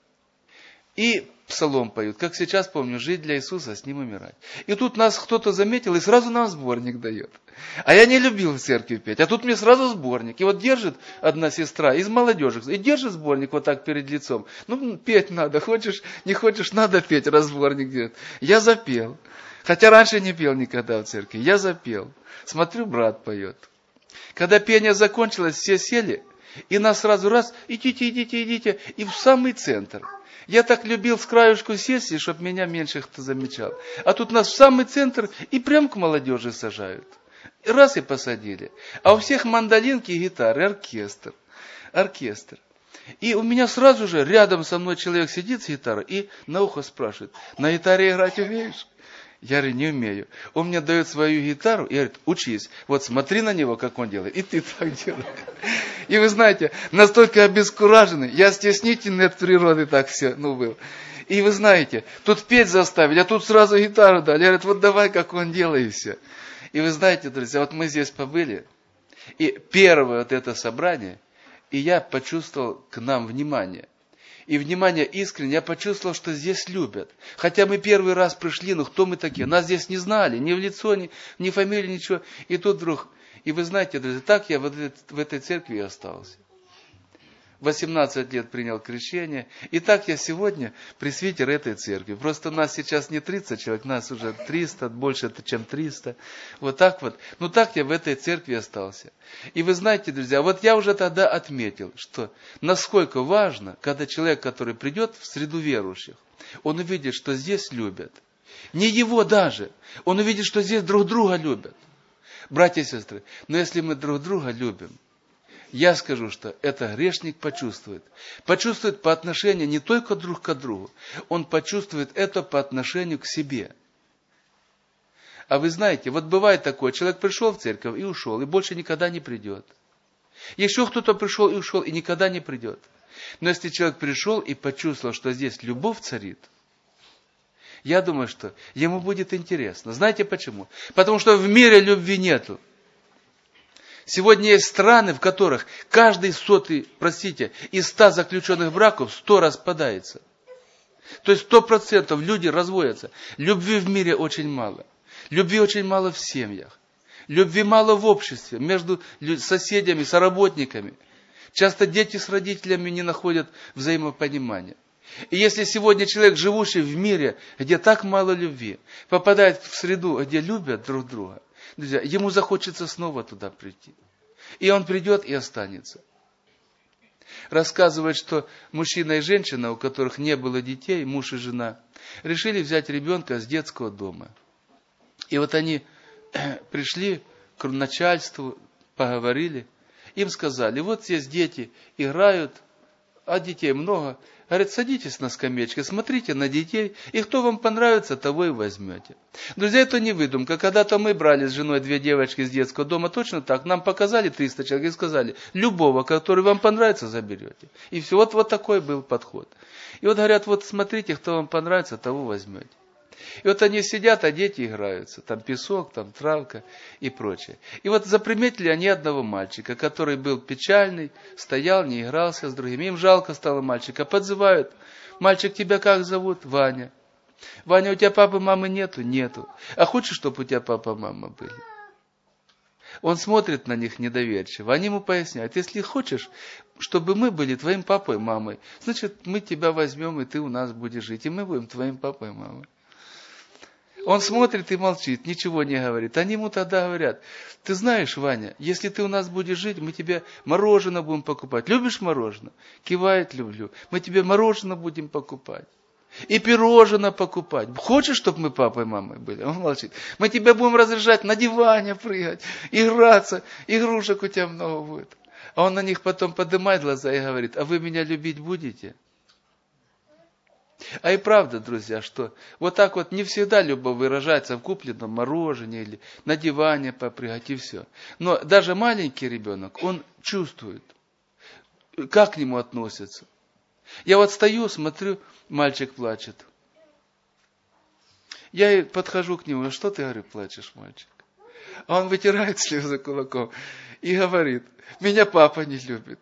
И псалом поют. Как сейчас помню, жить для Иисуса, с Ним умирать. И тут нас кто-то заметил и сразу нам сборник дает. А я не любил в церкви петь. А тут мне сразу сборник. И вот держит одна сестра из молодежи. И держит сборник вот так перед лицом. Ну, петь надо. Хочешь, не хочешь, надо петь, раз сборник держит. Я запел. Хотя раньше не пел никогда в церкви. Я запел. Смотрю, брат поет. Когда пение закончилось, все сели. И нас сразу раз, идите, идите, идите. И в самый центр. Я так любил с краюшку сесть, чтобы меня меньше кто замечал. А тут нас в самый центр и прям к молодежи сажают. И раз и посадили. А у всех мандолинки, гитары, оркестр. Оркестр. И у меня сразу же рядом со мной человек сидит с гитарой и на ухо спрашивает, на гитаре играть умеешь? Я говорю, не умею. Он мне дает свою гитару и говорит, учись. Вот смотри на него, как он делает. И ты так делаешь. И вы знаете, настолько обескураженный. Я стеснительный от природы так все, ну, был. И вы знаете, тут петь заставили, а тут сразу гитару дали. Говорят, вот давай, как он делает все. И вы знаете, друзья, вот мы здесь побыли. И первое вот это собрание, и я почувствовал к нам внимание. И внимание искренне, я почувствовал, что здесь любят. Хотя мы первый раз пришли, но кто мы такие? Нас здесь не знали, ни в лицо, ни, ни фамилии, ничего. И тут вдруг, и вы знаете, друзья, так я в этой, в этой церкви и остался. восемнадцать лет принял крещение. И так я сегодня пресвитер этой церкви. Просто нас сейчас не тридцать человек, нас уже триста, больше, чем триста. Вот так вот. Ну так я в этой церкви остался. И вы знаете, друзья, вот я уже тогда отметил, что насколько важно, когда человек, который придет в среду верующих, он увидит, что здесь любят. Не его даже. Он увидит, что здесь друг друга любят. Братья и сестры, но если мы друг друга любим, я скажу, что это грешник почувствует. Почувствует по отношению не только друг к другу, он почувствует это по отношению к себе. А вы знаете, вот бывает такое, человек пришел в церковь и ушел, и больше никогда не придет. Еще кто-то пришел и ушел, и никогда не придет. Но если человек пришел и почувствовал, что здесь любовь царит, я думаю, что ему будет интересно. Знаете почему? Потому что в мире любви нету. Сегодня есть страны, в которых каждый сотый, простите, из ста заключенных браков сто распадается. То есть сто процентов люди разводятся. Любви в мире очень мало. Любви очень мало в семьях. Любви мало в обществе, между соседями, соработниками. Часто дети с родителями не находят взаимопонимания. И если сегодня человек, живущий в мире, где так мало любви, попадает в среду, где любят друг друга, друзья, ему захочется снова туда прийти. И он придет и останется. Рассказывает, что мужчина и женщина, у которых не было детей, муж и жена, решили взять ребенка с детского дома. И вот они пришли к начальству, поговорили, им сказали, вот здесь дети играют, а детей много. Говорят, садитесь на скамеечке, смотрите на детей, и кто вам понравится, того и возьмете. Друзья, это не выдумка. Когда-то мы брали с женой две девочки из детского дома, точно так. Нам показали триста человек и сказали, любого, который вам понравится, заберете. И все, вот, вот такой был подход. И вот говорят, вот смотрите, кто вам понравится, того возьмете. И вот они сидят, а дети играются. Там песок, там травка и прочее. И вот заприметили они одного мальчика, который был печальный, стоял, не игрался с другими. Им жалко стало мальчика. Подзывают. Мальчик, тебя как зовут? Ваня. Ваня, у тебя папы, мамы нету? Нету. А хочешь, чтобы у тебя папа, мама были? Он смотрит на них недоверчиво. Они ему поясняют, если хочешь, чтобы мы были твоим папой, мамой, значит, мы тебя возьмем, и ты у нас будешь жить. И мы будем твоим папой, мамой. Он смотрит и молчит, ничего не говорит. Они ему тогда говорят: ты знаешь, Ваня, если ты у нас будешь жить, мы тебе мороженое будем покупать. Любишь мороженое? Кивает: люблю. Мы тебе мороженое будем покупать. И пирожное покупать. Хочешь, чтобы мы папой и мамой были? Он молчит. Мы тебя будем разрешать на диване прыгать, играться, игрушек у тебя много будет. А он на них потом поднимает глаза и говорит: а вы меня любить будете? А и правда, друзья, что вот так вот не всегда любовь выражается в купленном мороженое или на диване попрыгать и все. Но даже маленький ребенок, он чувствует, как к нему относятся. Я вот стою, смотрю, мальчик плачет. Я подхожу к нему: что ты, говорю, плачешь, мальчик? А он вытирает слезы кулаком и говорит: меня папа не любит.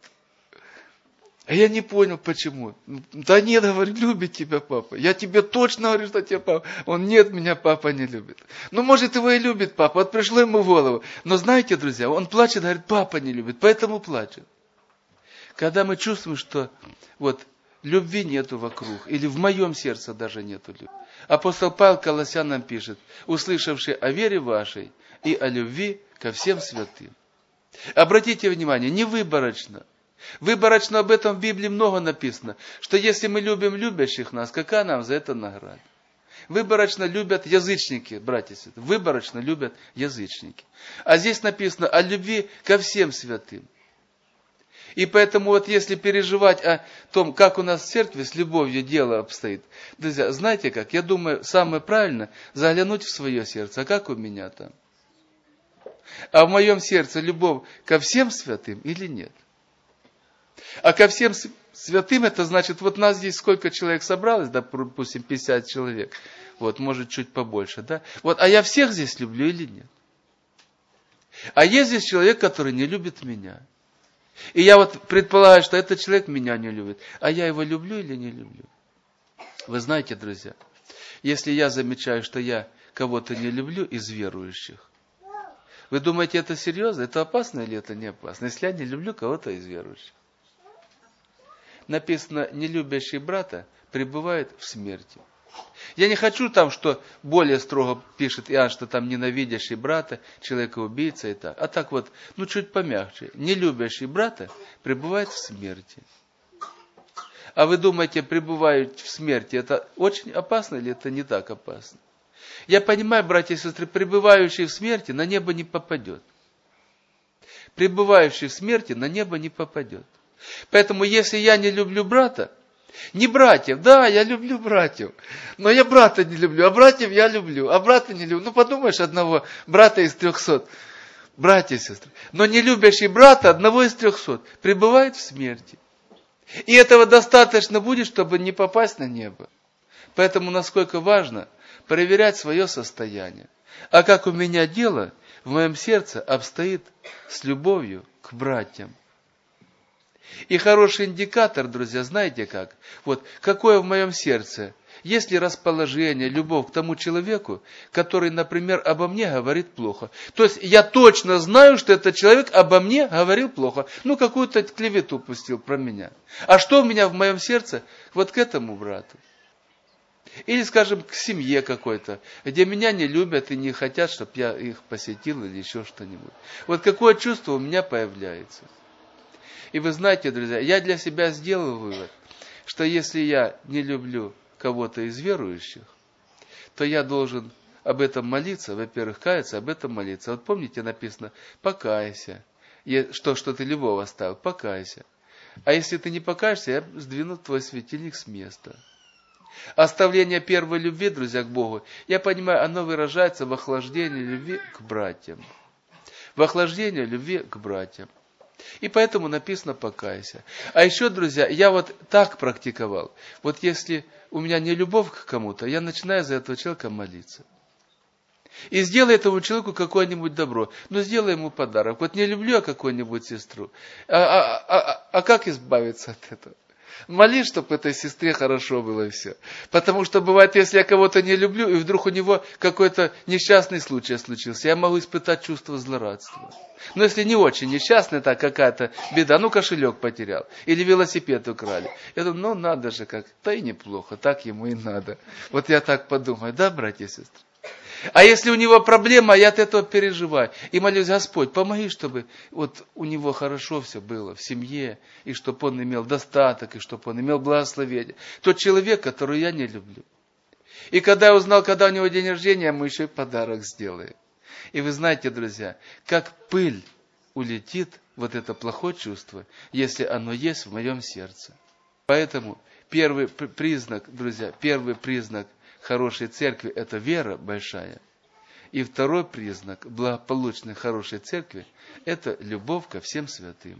А я не понял, почему. Да нет, говорю, любит тебя папа. Я тебе точно говорю, что тебя папа. Он: нет, меня папа не любит. Ну, может, его и любит папа. Вот пришло ему в голову. Но знаете, друзья, он плачет, говорит: папа не любит, поэтому плачет. Когда мы чувствуем, что вот любви нету вокруг, или в моем сердце даже нету любви. Апостол Павел Колоссянам пишет: услышавши о вере вашей и о любви ко всем святым. Обратите внимание, не выборочно. Выборочно об этом в Библии много написано, что если мы любим любящих нас, какая нам за это награда? Выборочно любят язычники, братья и сестры, выборочно любят язычники. А здесь написано о любви ко всем святым. И поэтому вот если переживать о том, как у нас в церкви с любовью дело обстоит, друзья, знаете как, я думаю, самое правильное заглянуть в свое сердце, а как у меня там? А в моем сердце любовь ко всем святым или нет? А ко всем святым, это значит, вот нас здесь сколько человек собралось, допустим, пятьдесят человек, вот, может, чуть побольше, да? Вот, а я всех здесь люблю или нет? А есть здесь человек, который не любит меня. И я вот предполагаю, что этот человек меня не любит, а я его люблю или не люблю? Вы знаете, друзья, если я замечаю, что я кого-то не люблю из верующих, вы думаете, это серьезно? Это опасно или это не опасно? Если я не люблю кого-то из верующих. Написано: не любящий брата пребывает в смерти. Я не хочу там, что более строго пишет Иоанн, что там ненавидящий брата, человека-убийца и так. А так вот, ну чуть помягче. Не любящий брата пребывает в смерти. А вы думаете, пребывают в смерти, это очень опасно или это не так опасно? Я понимаю, братья и сестры, пребывающий в смерти на небо не попадет. Пребывающий в смерти на небо не попадет. Поэтому, если я не люблю брата, не братьев, да, я люблю братьев, но я брата не люблю, а братьев я люблю, а брата не люблю. Ну, подумаешь, одного брата из трехсот, братья и сестры. Но не любящий брата, одного из трехсот, пребывает в смерти. И этого достаточно будет, чтобы не попасть на небо. Поэтому, насколько важно проверять свое состояние. А как у меня дело в моем сердце обстоит с любовью к братьям. И хороший индикатор, друзья, знаете как? Вот, какое в моем сердце? Есть ли расположение, любовь к тому человеку, который, например, обо мне говорит плохо? То есть, я точно знаю, что этот человек обо мне говорил плохо. Ну, какую-то клевету пустил про меня. А что у меня в моем сердце? Вот к этому брату. Или, скажем, к семье какой-то, где меня не любят и не хотят, чтобы я их посетил или еще что-нибудь. Вот какое чувство у меня появляется? И вы знаете, друзья, я для себя сделал вывод, что если я не люблю кого-то из верующих, то я должен об этом молиться, во-первых, каяться, об этом молиться. Вот помните, написано: покайся. И что, что ты любовь оставил, покайся. А если ты не покаешься, я сдвину твой светильник с места. Оставление первой любви, друзья, к Богу, я понимаю, оно выражается в охлаждении любви к братьям. В охлаждении любви к братьям. И поэтому написано: покайся. А еще, друзья, я вот так практиковал. Вот если у меня не любовь к кому-то, я начинаю за этого человека молиться. И сделай этому человеку какое-нибудь добро. Ну, сделай ему подарок. Вот не люблю я какую-нибудь сестру. А, а, а, а как избавиться от этого? Молись, чтобы этой сестре хорошо было и все. Потому что бывает, если я кого-то не люблю, и вдруг у него какой-то несчастный случай случился, я могу испытать чувство злорадства. Но если не очень несчастный, так какая-то беда, ну кошелек потерял, или велосипед украли. Я думаю, ну надо же как, да и неплохо, так ему и надо. Вот я так подумаю, да, братья и сестры? А если у него проблема, я от этого переживаю. И молюсь: Господь, помоги, чтобы вот у него хорошо все было в семье, и чтобы он имел достаток, и чтобы он имел благословение. Тот человек, которого я не люблю. И когда я узнал, когда у него день рождения, мы еще и подарок сделаем. И вы знаете, друзья, как пыль улетит вот это плохое чувство, если оно есть в моем сердце. Поэтому первый признак, друзья, первый признак хорошей церкви – это вера большая. И второй признак благополучной хорошей церкви – это любовь ко всем святым.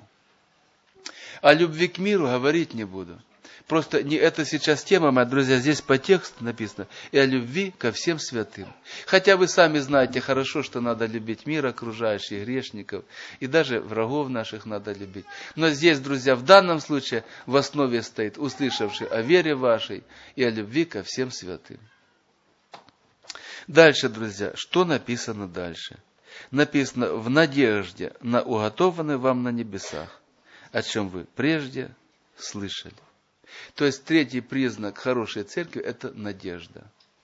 О любви к миру говорить не буду. Просто не это сейчас тема моя, друзья, здесь по тексту написано: и о любви ко всем святым. Хотя вы сами знаете хорошо, что надо любить мир окружающих, грешников, и даже врагов наших надо любить. Но здесь, друзья, в данном случае в основе стоит: услышавший о вере вашей и о любви ко всем святым. Дальше, друзья, что написано дальше? Написано: в надежде на уготованное вам на небесах, о чем вы прежде слышали. То есть третий признак хорошей церкви – это надежда.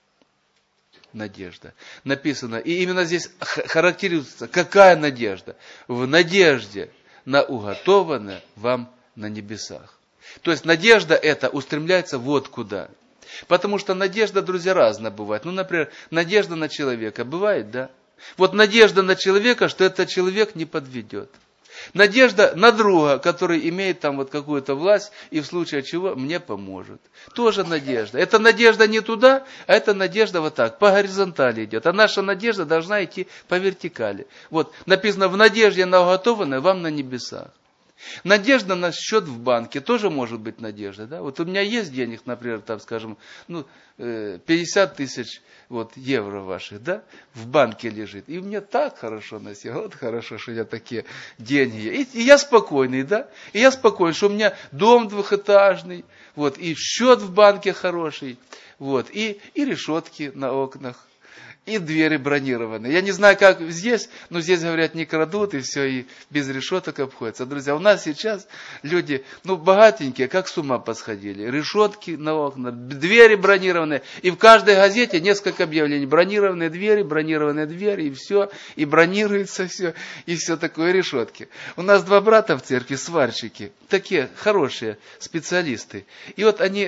Надежда. Написано, и именно здесь характеризуется, какая надежда? В надежде на уготованное вам на небесах. То есть надежда эта устремляется вот куда. Потому что надежда, друзья, разная бывает. Ну, например, надежда на человека бывает, да? Вот надежда на человека, что этот человек не подведет. Надежда на друга, который имеет там вот какую-то власть и в случае чего мне поможет. Тоже надежда. Эта надежда не туда, а эта надежда вот так, по горизонтали идет. А наша надежда должна идти по вертикали. Вот написано: в надежде на уготованное вам на небесах. Надежда на счет в банке тоже может быть надежда. Да? Вот у меня есть денег, например, там, скажем, ну, пятьдесят тысяч вот, евро ваших, да, в банке лежит. И мне так хорошо на себе, вот хорошо, что у меня такие деньги. И, и я спокойный, да, и я спокойный, что у меня дом двухэтажный, вот, и счет в банке хороший, вот, и, и решетки на окнах. И двери бронированные. Я не знаю, как здесь, но здесь, говорят, не крадут, и все, и без решеток обходятся. Друзья, у нас сейчас люди, ну, богатенькие, как с ума посходили. Решетки на окна, двери бронированные. И в каждой газете несколько объявлений. Бронированные двери, бронированные двери, и все. И бронируется все, и все такое, решетки. У нас два брата в церкви, сварщики, такие хорошие специалисты. И вот они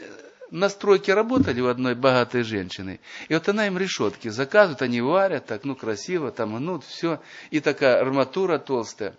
на стройке работали у одной богатой женщины. И вот она им решетки заказывает, они варят так, ну, красиво, там гнут, все. И такая арматура толстая.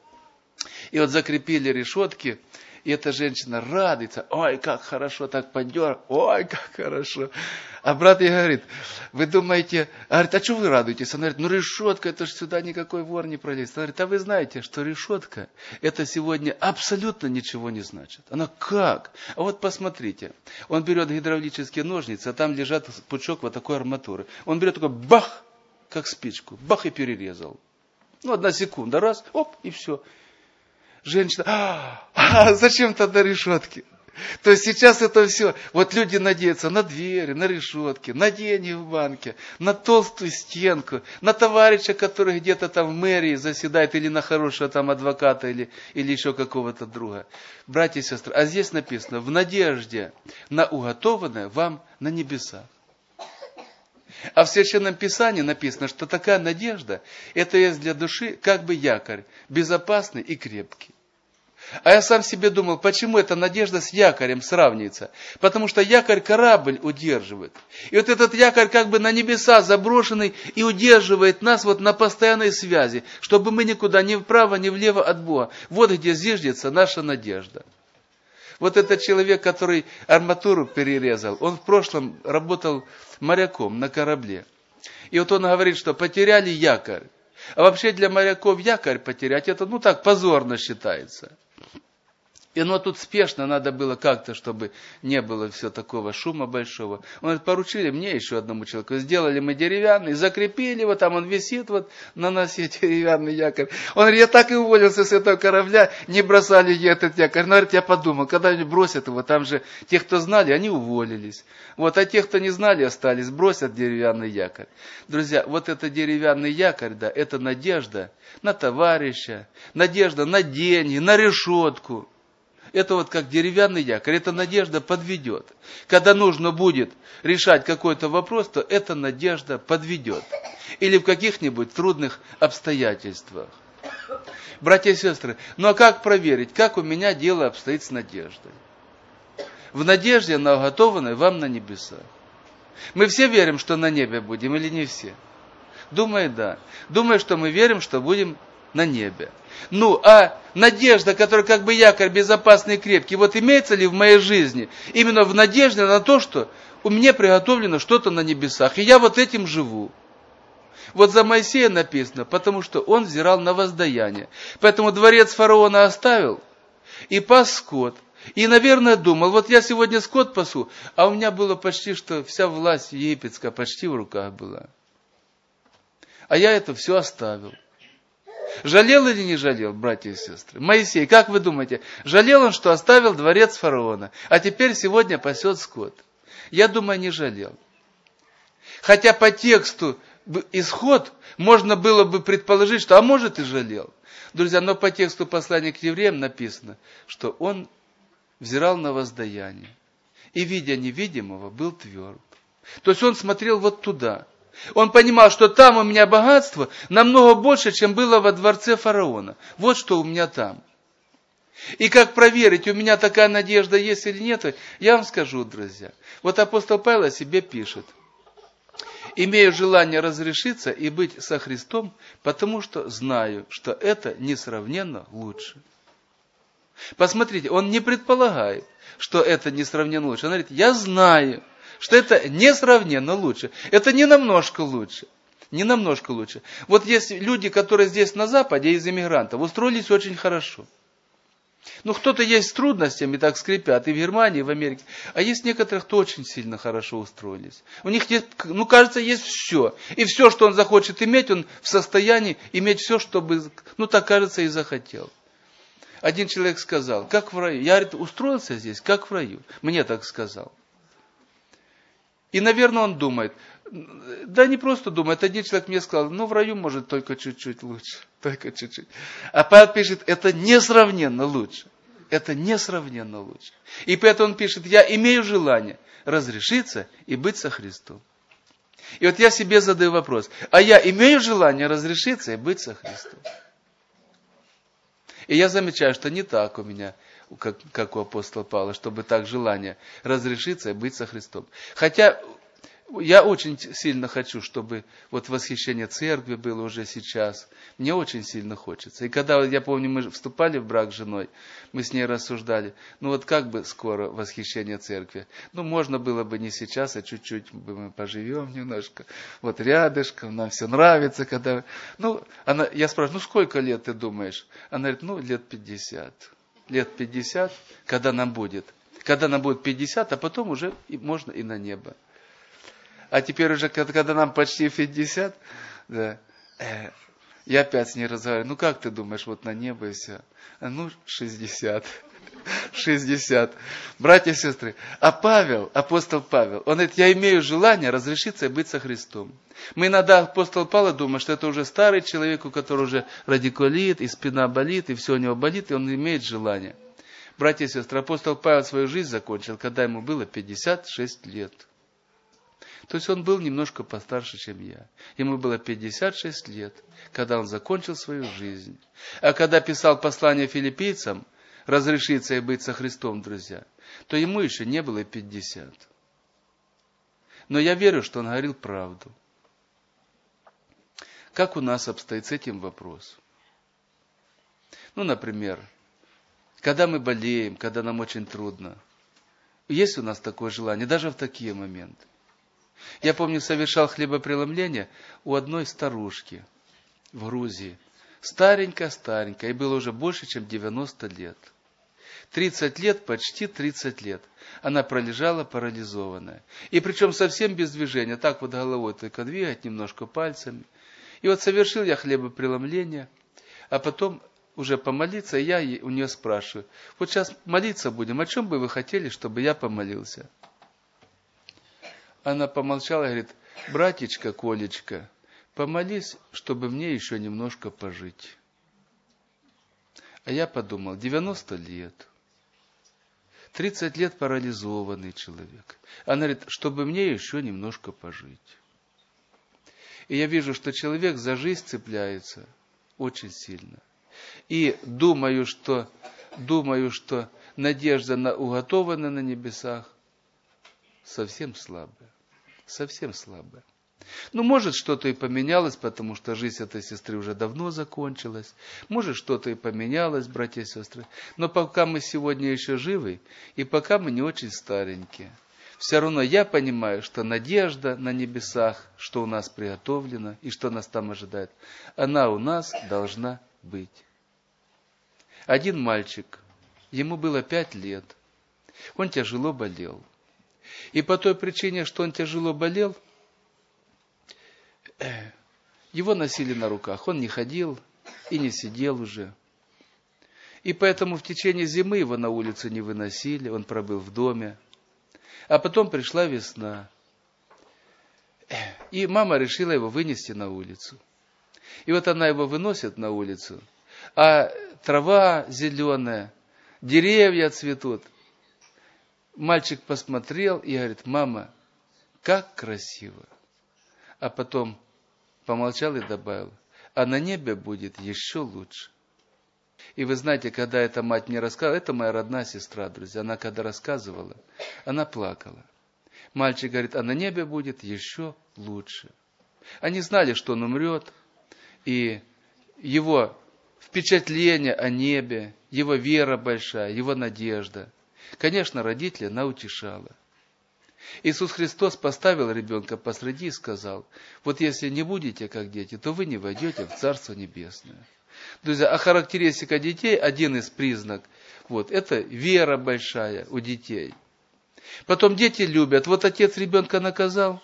И вот закрепили решетки, и эта женщина радуется: ой, как хорошо, так подер, ой, как хорошо. А брат ей говорит: вы думаете, говорит, а что вы радуетесь? Она говорит: ну решетка, это же сюда никакой вор не пролезет. Она говорит: а вы знаете, что решетка, это сегодня абсолютно ничего не значит. Она: как? А вот посмотрите, он берет гидравлические ножницы, а там лежат пучок вот такой арматуры. Он берет такой, бах, как спичку, бах, и перерезал. Ну, одна секунда, раз, оп, и все. Женщина: а, а зачем тогда решетки? То есть сейчас это все, вот люди надеются на двери, на решетки, на деньги в банке, на толстую стенку, на товарища, который где-то там в мэрии заседает, или на хорошего там адвоката, или, или еще какого-то друга. Братья и сестры, а здесь написано: в надежде на уготованное вам на небесах. А в Священном Писании написано, что такая надежда, это есть для души как бы якорь, безопасный и крепкий. А я сам себе думал, почему эта надежда с якорем сравнивается? Потому что якорь корабль удерживает. И вот этот якорь как бы на небеса заброшенный и удерживает нас вот на постоянной связи, чтобы мы никуда ни вправо, ни влево от Бога. Вот где зиждется наша надежда. Вот этот человек, который арматуру перерезал, он в прошлом работал моряком на корабле. И вот он говорит, что потеряли якорь. А вообще для моряков якорь потерять, это ну так позорно считается. И ну тут спешно надо было как-то, чтобы не было все такого шума большого. Он говорит: поручили мне еще одному человеку. Сделали мы деревянный, закрепили его, там он висит вот на носе, деревянный якорь. Он говорит: я так и уволился с этого корабля, не бросали ей этот якорь. Но, говорит, я подумал, когда они бросят его, там же те, кто знали, они уволились. Вот, а те, кто не знали, остались, бросят деревянный якорь. Друзья, вот это деревянный якорь, да, это надежда на товарища, надежда на деньги, на решетку. Это вот как деревянный якорь, эта надежда подведет. Когда нужно будет решать какой-то вопрос, то эта надежда подведет. Или в каких-нибудь трудных обстоятельствах. Братья и сестры, ну а как проверить, как у меня дело обстоит с надеждой? В надежде на уготованной вам на небесах. Мы все верим, что на небе будем, или не все? Думаю, да. Думаю, что мы верим, что будем на небе. Ну, а надежда, которая как бы якорь безопасный и крепкий, вот имеется ли в моей жизни именно в надежде на то, что у меня приготовлено что-то на небесах, и я вот этим живу. Вот за Моисея написано, потому что он взирал на воздаяние. Поэтому дворец фараона оставил и пас скот. И, наверное, думал, вот я сегодня скот пасу, а у меня было почти что вся власть египетская почти в руках была. А я это все оставил. Жалел или не жалел, братья и сестры? Моисей, как вы думаете, жалел он, что оставил дворец фараона, а теперь сегодня пасет скот? Я думаю, не жалел. Хотя по тексту Исход можно было бы предположить, что, а может, и жалел. Друзья, но по тексту послания к евреям написано, что он взирал на воздаяние и, видя невидимого, был тверд. То есть он смотрел вот туда. Он понимал, что там у меня богатство намного больше, чем было во дворце фараона. Вот что у меня там. И как проверить, у меня такая надежда есть или нет, я вам скажу, друзья. Вот апостол Павел о себе пишет. Имею желание разрешиться и быть со Христом, потому что знаю, что это несравненно лучше. Посмотрите, он не предполагает, что это несравненно лучше. Он говорит, я знаю, что это несравненно лучше. Это не намножко лучше. Не намножко лучше. Вот есть люди, которые здесь на Западе из иммигрантов устроились очень хорошо. Ну, кто-то есть с трудностями, так скрипят, и в Германии, и в Америке. А есть некоторых, кто очень сильно хорошо устроились. У них есть, ну, кажется, есть все. И все, что он захочет иметь, он в состоянии иметь все, чтобы, ну, так кажется, и захотел. Один человек сказал, как в раю. Я, говорит, устроился здесь, как в раю. Мне так сказал. И, наверное, он думает, да не просто думает. Один человек мне сказал, ну, в раю может только чуть-чуть лучше. Только чуть-чуть. А Павел пишет, это несравненно лучше. Это несравненно лучше. И поэтому он пишет, я имею желание разрешиться и быть со Христом. И вот я себе задаю вопрос, а я имею желание разрешиться и быть со Христом? И я замечаю, что не так у меня, как, как у апостола Павла, чтобы так желание разрешиться и быть со Христом. Хотя я очень сильно хочу, чтобы вот восхищение церкви было уже сейчас. Мне очень сильно хочется. И когда, я помню, мы вступали в брак с женой, мы с ней рассуждали, ну вот как бы скоро восхищение церкви? Ну, можно было бы не сейчас, а чуть-чуть мы поживем немножко. Вот рядышком, нам все нравится, когда... Ну, она, я спрашиваю, ну сколько лет ты думаешь? Она говорит, ну лет пятьдесят. Лет пятьдесят, когда нам будет. Когда нам будет пятьдесят, а потом уже можно и на небо. А теперь уже, когда нам почти пятьдесят, да, э, я опять с ней разговариваю. Ну, как ты думаешь, вот на небо и все? А ну, шестьдесят. шестьдесят. Братья и сестры, а Павел, апостол Павел, он говорит, я имею желание разрешиться и быть со Христом. Мы иногда, апостол Павел, думаем, что это уже старый человек, у которого уже радикулит, и спина болит, и все у него болит, и он имеет желание. Братья и сестры, апостол Павел свою жизнь закончил, когда ему было пятьдесят шесть лет. То есть он был немножко постарше, чем я. Ему было пятьдесят шесть лет, когда он закончил свою жизнь. А когда писал послание филиппийцам, разрешиться и быть со Христом, друзья, то ему еще не было пятьдесят. Но я верю, что он говорил правду. Как у нас обстоит с этим вопрос? Ну, например, когда мы болеем, когда нам очень трудно, есть у нас такое желание, даже в такие моменты. Я помню, совершал хлебопреломление у одной старушки в Грузии. Старенькая-старенькая, и было уже больше, чем девяносто лет. тридцать лет, почти тридцать лет. Она пролежала парализованная. И причем совсем без движения, так вот головой только двигать, немножко пальцами. И вот совершил я хлебопреломление, а потом уже помолиться, и я у нее спрашиваю, вот сейчас молиться будем, о чем бы вы хотели, чтобы я помолился? Она помолчала и говорит, братечка Колечка, помолись, чтобы мне еще немножко пожить. А я подумал, девяносто лет. тридцать лет парализованный человек. Она говорит, чтобы мне еще немножко пожить. И я вижу, что человек за жизнь цепляется очень сильно. И думаю, что, думаю, что надежда на уготованное на небесах совсем слабая. Совсем слабая. Ну, может, что-то и поменялось, потому что жизнь этой сестры уже давно закончилась. Может, что-то и поменялось, братья и сестры. Но пока мы сегодня еще живы, и пока мы не очень старенькие, все равно я понимаю, что надежда на небесах, что у нас приготовлено и что нас там ожидает, она у нас должна быть. Один мальчик, ему было пять лет, он тяжело болел. И по той причине, что он тяжело болел, его носили на руках, он не ходил и не сидел уже. И поэтому в течение зимы его на улицу не выносили, он пробыл в доме. А потом пришла весна, и мама решила его вынести на улицу. И вот она его выносит на улицу, а трава зеленая, деревья цветут. Мальчик посмотрел и говорит: мама, как красиво. А потом помолчал и добавил: а на небе будет еще лучше. И вы знаете, когда эта мать мне рассказывала, это моя родная сестра, друзья, она когда рассказывала, она плакала. Мальчик говорит: а на небе будет еще лучше. Они знали, что он умрет, и его впечатление о небе, его вера большая, его надежда, конечно, родителей она утешала. Иисус Христос поставил ребенка посреди и сказал: вот если не будете как дети, то вы не войдете в Царство Небесное. Друзья, а характеристика детей, один из признаков, вот, это вера большая у детей. Потом дети любят. Вот отец ребенка наказал.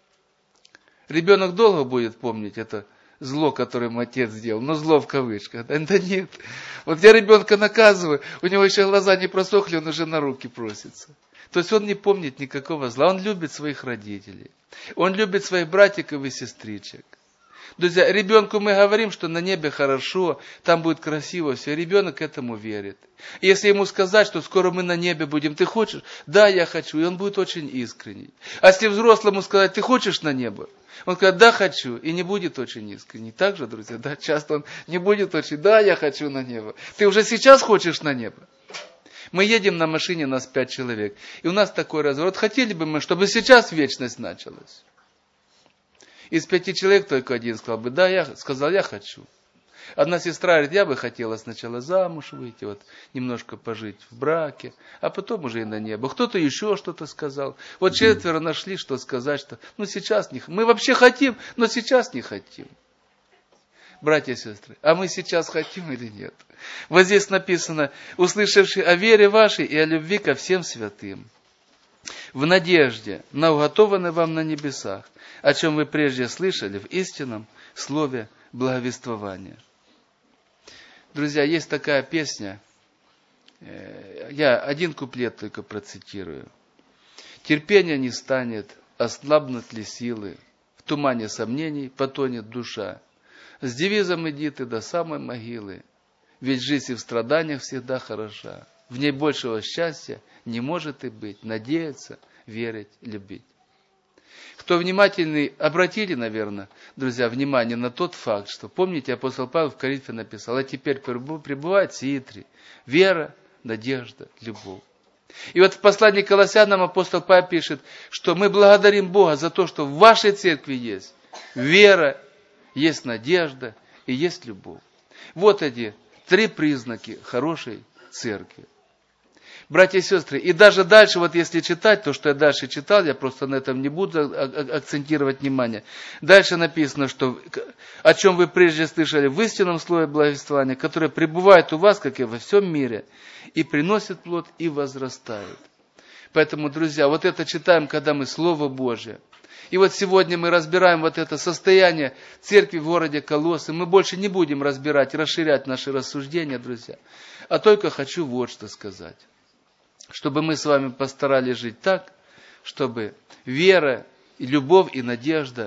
Ребенок долго будет помнить это зло, которое ему отец сделал. Но зло в кавычках. Да нет. Вот я ребенка наказываю, у него еще глаза не просохли, он уже на руки просится. То есть он не помнит никакого зла. Он любит своих родителей. Он любит своих братиков и сестричек. Друзья, ребенку мы говорим, что на небе хорошо, там будет красиво все. Ребенок этому верит. И если ему сказать, что скоро мы на небе будем, ты хочешь? Да, я хочу. И он будет очень искренний. А если взрослому сказать: ты хочешь на небо? Он скажет: да, хочу. И не будет очень искренний. Так же, друзья, да, часто он не будет очень: да, я хочу на небо. Ты уже сейчас хочешь на небо? Мы едем на машине, нас пять человек. И у нас такой разворот. Хотели бы мы, чтобы сейчас вечность началась. Из пяти человек только один сказал бы: да, я сказал, я хочу. Одна сестра говорит: я бы хотела сначала замуж выйти, вот немножко пожить в браке, а потом уже и на небо. Кто-то еще что-то сказал. Вот четверо нашли, что сказать, что ну сейчас не хотим. Мы вообще хотим, но сейчас не хотим. Братья и сестры, а мы сейчас хотим или нет? Вот здесь написано: услышавши о вере вашей и о любви ко всем святым, в надежде на уготованное вам на небесах, о чем вы прежде слышали в истинном слове благовествования. Друзья, есть такая песня, я один куплет только процитирую. Терпения не станет, ослабнут ли силы, в тумане сомнений потонет душа. С девизом иди ты до самой могилы, ведь жизнь и в страданиях всегда хороша. В ней большего счастья не может и быть, надеяться, верить, любить. Кто внимательный, обратили, наверное, друзья, внимание на тот факт, что, помните, апостол Павел в Коринфе написал: а теперь пребывает ситри, вера, надежда, любовь. И вот в послании к Колоссянам апостол Павел пишет, что мы благодарим Бога за то, что в вашей церкви есть вера, есть надежда и есть любовь. Вот эти три признаки хорошей церкви. Братья и сестры, и даже дальше, вот если читать, то, что я дальше читал, я просто на этом не буду акцентировать внимание. Дальше написано, что о чем вы прежде слышали в истинном слове благовествования, которое пребывает у вас, как и во всем мире, и приносит плод, и возрастает. Поэтому, друзья, вот это читаем, когда мы Слово Божие. И вот сегодня мы разбираем вот это состояние церкви в городе Колоссы. Мы больше не будем разбирать, расширять наши рассуждения, друзья. А только хочу вот что сказать. Чтобы мы с вами постарались жить так, чтобы вера, и любовь и надежда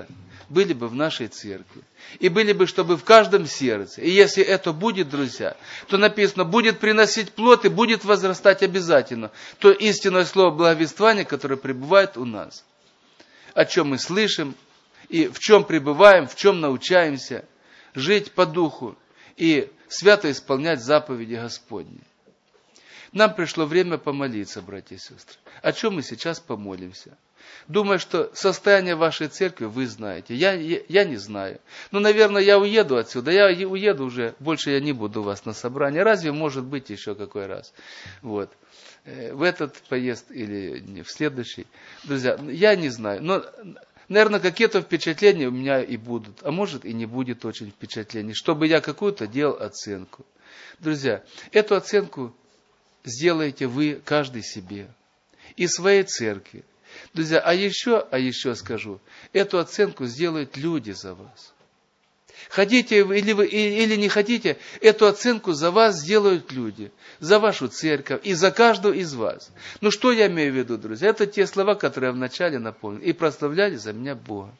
были бы в нашей церкви. И были бы, чтобы в каждом сердце. И если это будет, друзья, то написано, будет приносить плод и будет возрастать обязательно. То истинное слово благовествования, которое пребывает у нас. О чем мы слышим, и в чем пребываем, в чем научаемся. Жить по духу и свято исполнять заповеди Господни. Нам пришло время помолиться, братья и сестры. О чем мы сейчас помолимся? Думаю, что состояние вашей церкви вы знаете. Я, я, я не знаю. Ну, наверное, я уеду отсюда. Я уеду уже. Больше я не буду у вас на собрании. Разве может быть еще какой раз? Вот. В этот поезд или в следующий. Друзья, я не знаю. Но, наверное, какие-то впечатления у меня и будут. А может и не будет очень впечатлений. Чтобы я какую-то делал оценку. Друзья, эту оценку сделаете вы, каждый себе. И своей церкви. Друзья, а еще, а еще скажу, эту оценку сделают люди за вас. Хотите вы или, вы или не хотите, эту оценку за вас сделают люди. За вашу церковь и за каждого из вас. Ну что я имею в виду, друзья? Это те слова, которые я вначале напомнил. И прославляли за меня Бога.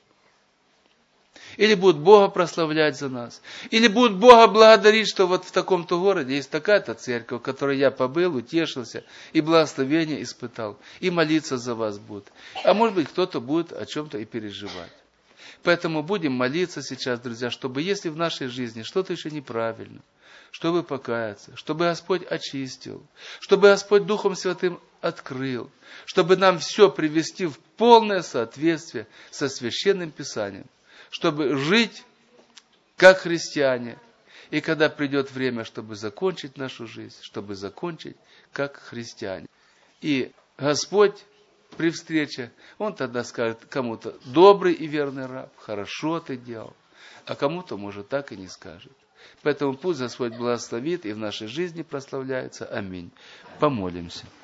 Или будут Бога прославлять за нас. Или будут Бога благодарить, что вот в таком-то городе есть такая-то церковь, в которой я побыл, утешился и благословение испытал. И молиться за вас будут. А может быть, кто-то будет о чем-то и переживать. Поэтому будем молиться сейчас, друзья, чтобы если в нашей жизни что-то еще неправильно, чтобы покаяться, чтобы Господь очистил, чтобы Господь Духом Святым открыл, чтобы нам все привести в полное соответствие со Священным Писанием. Чтобы жить как христиане. И когда придет время, чтобы закончить нашу жизнь, чтобы закончить как христиане. И Господь при встрече, Он тогда скажет кому-то, добрый и верный раб, хорошо ты делал. А кому-то, может, так и не скажет. Поэтому пусть Господь благословит и в нашей жизни прославляется. Аминь. Помолимся.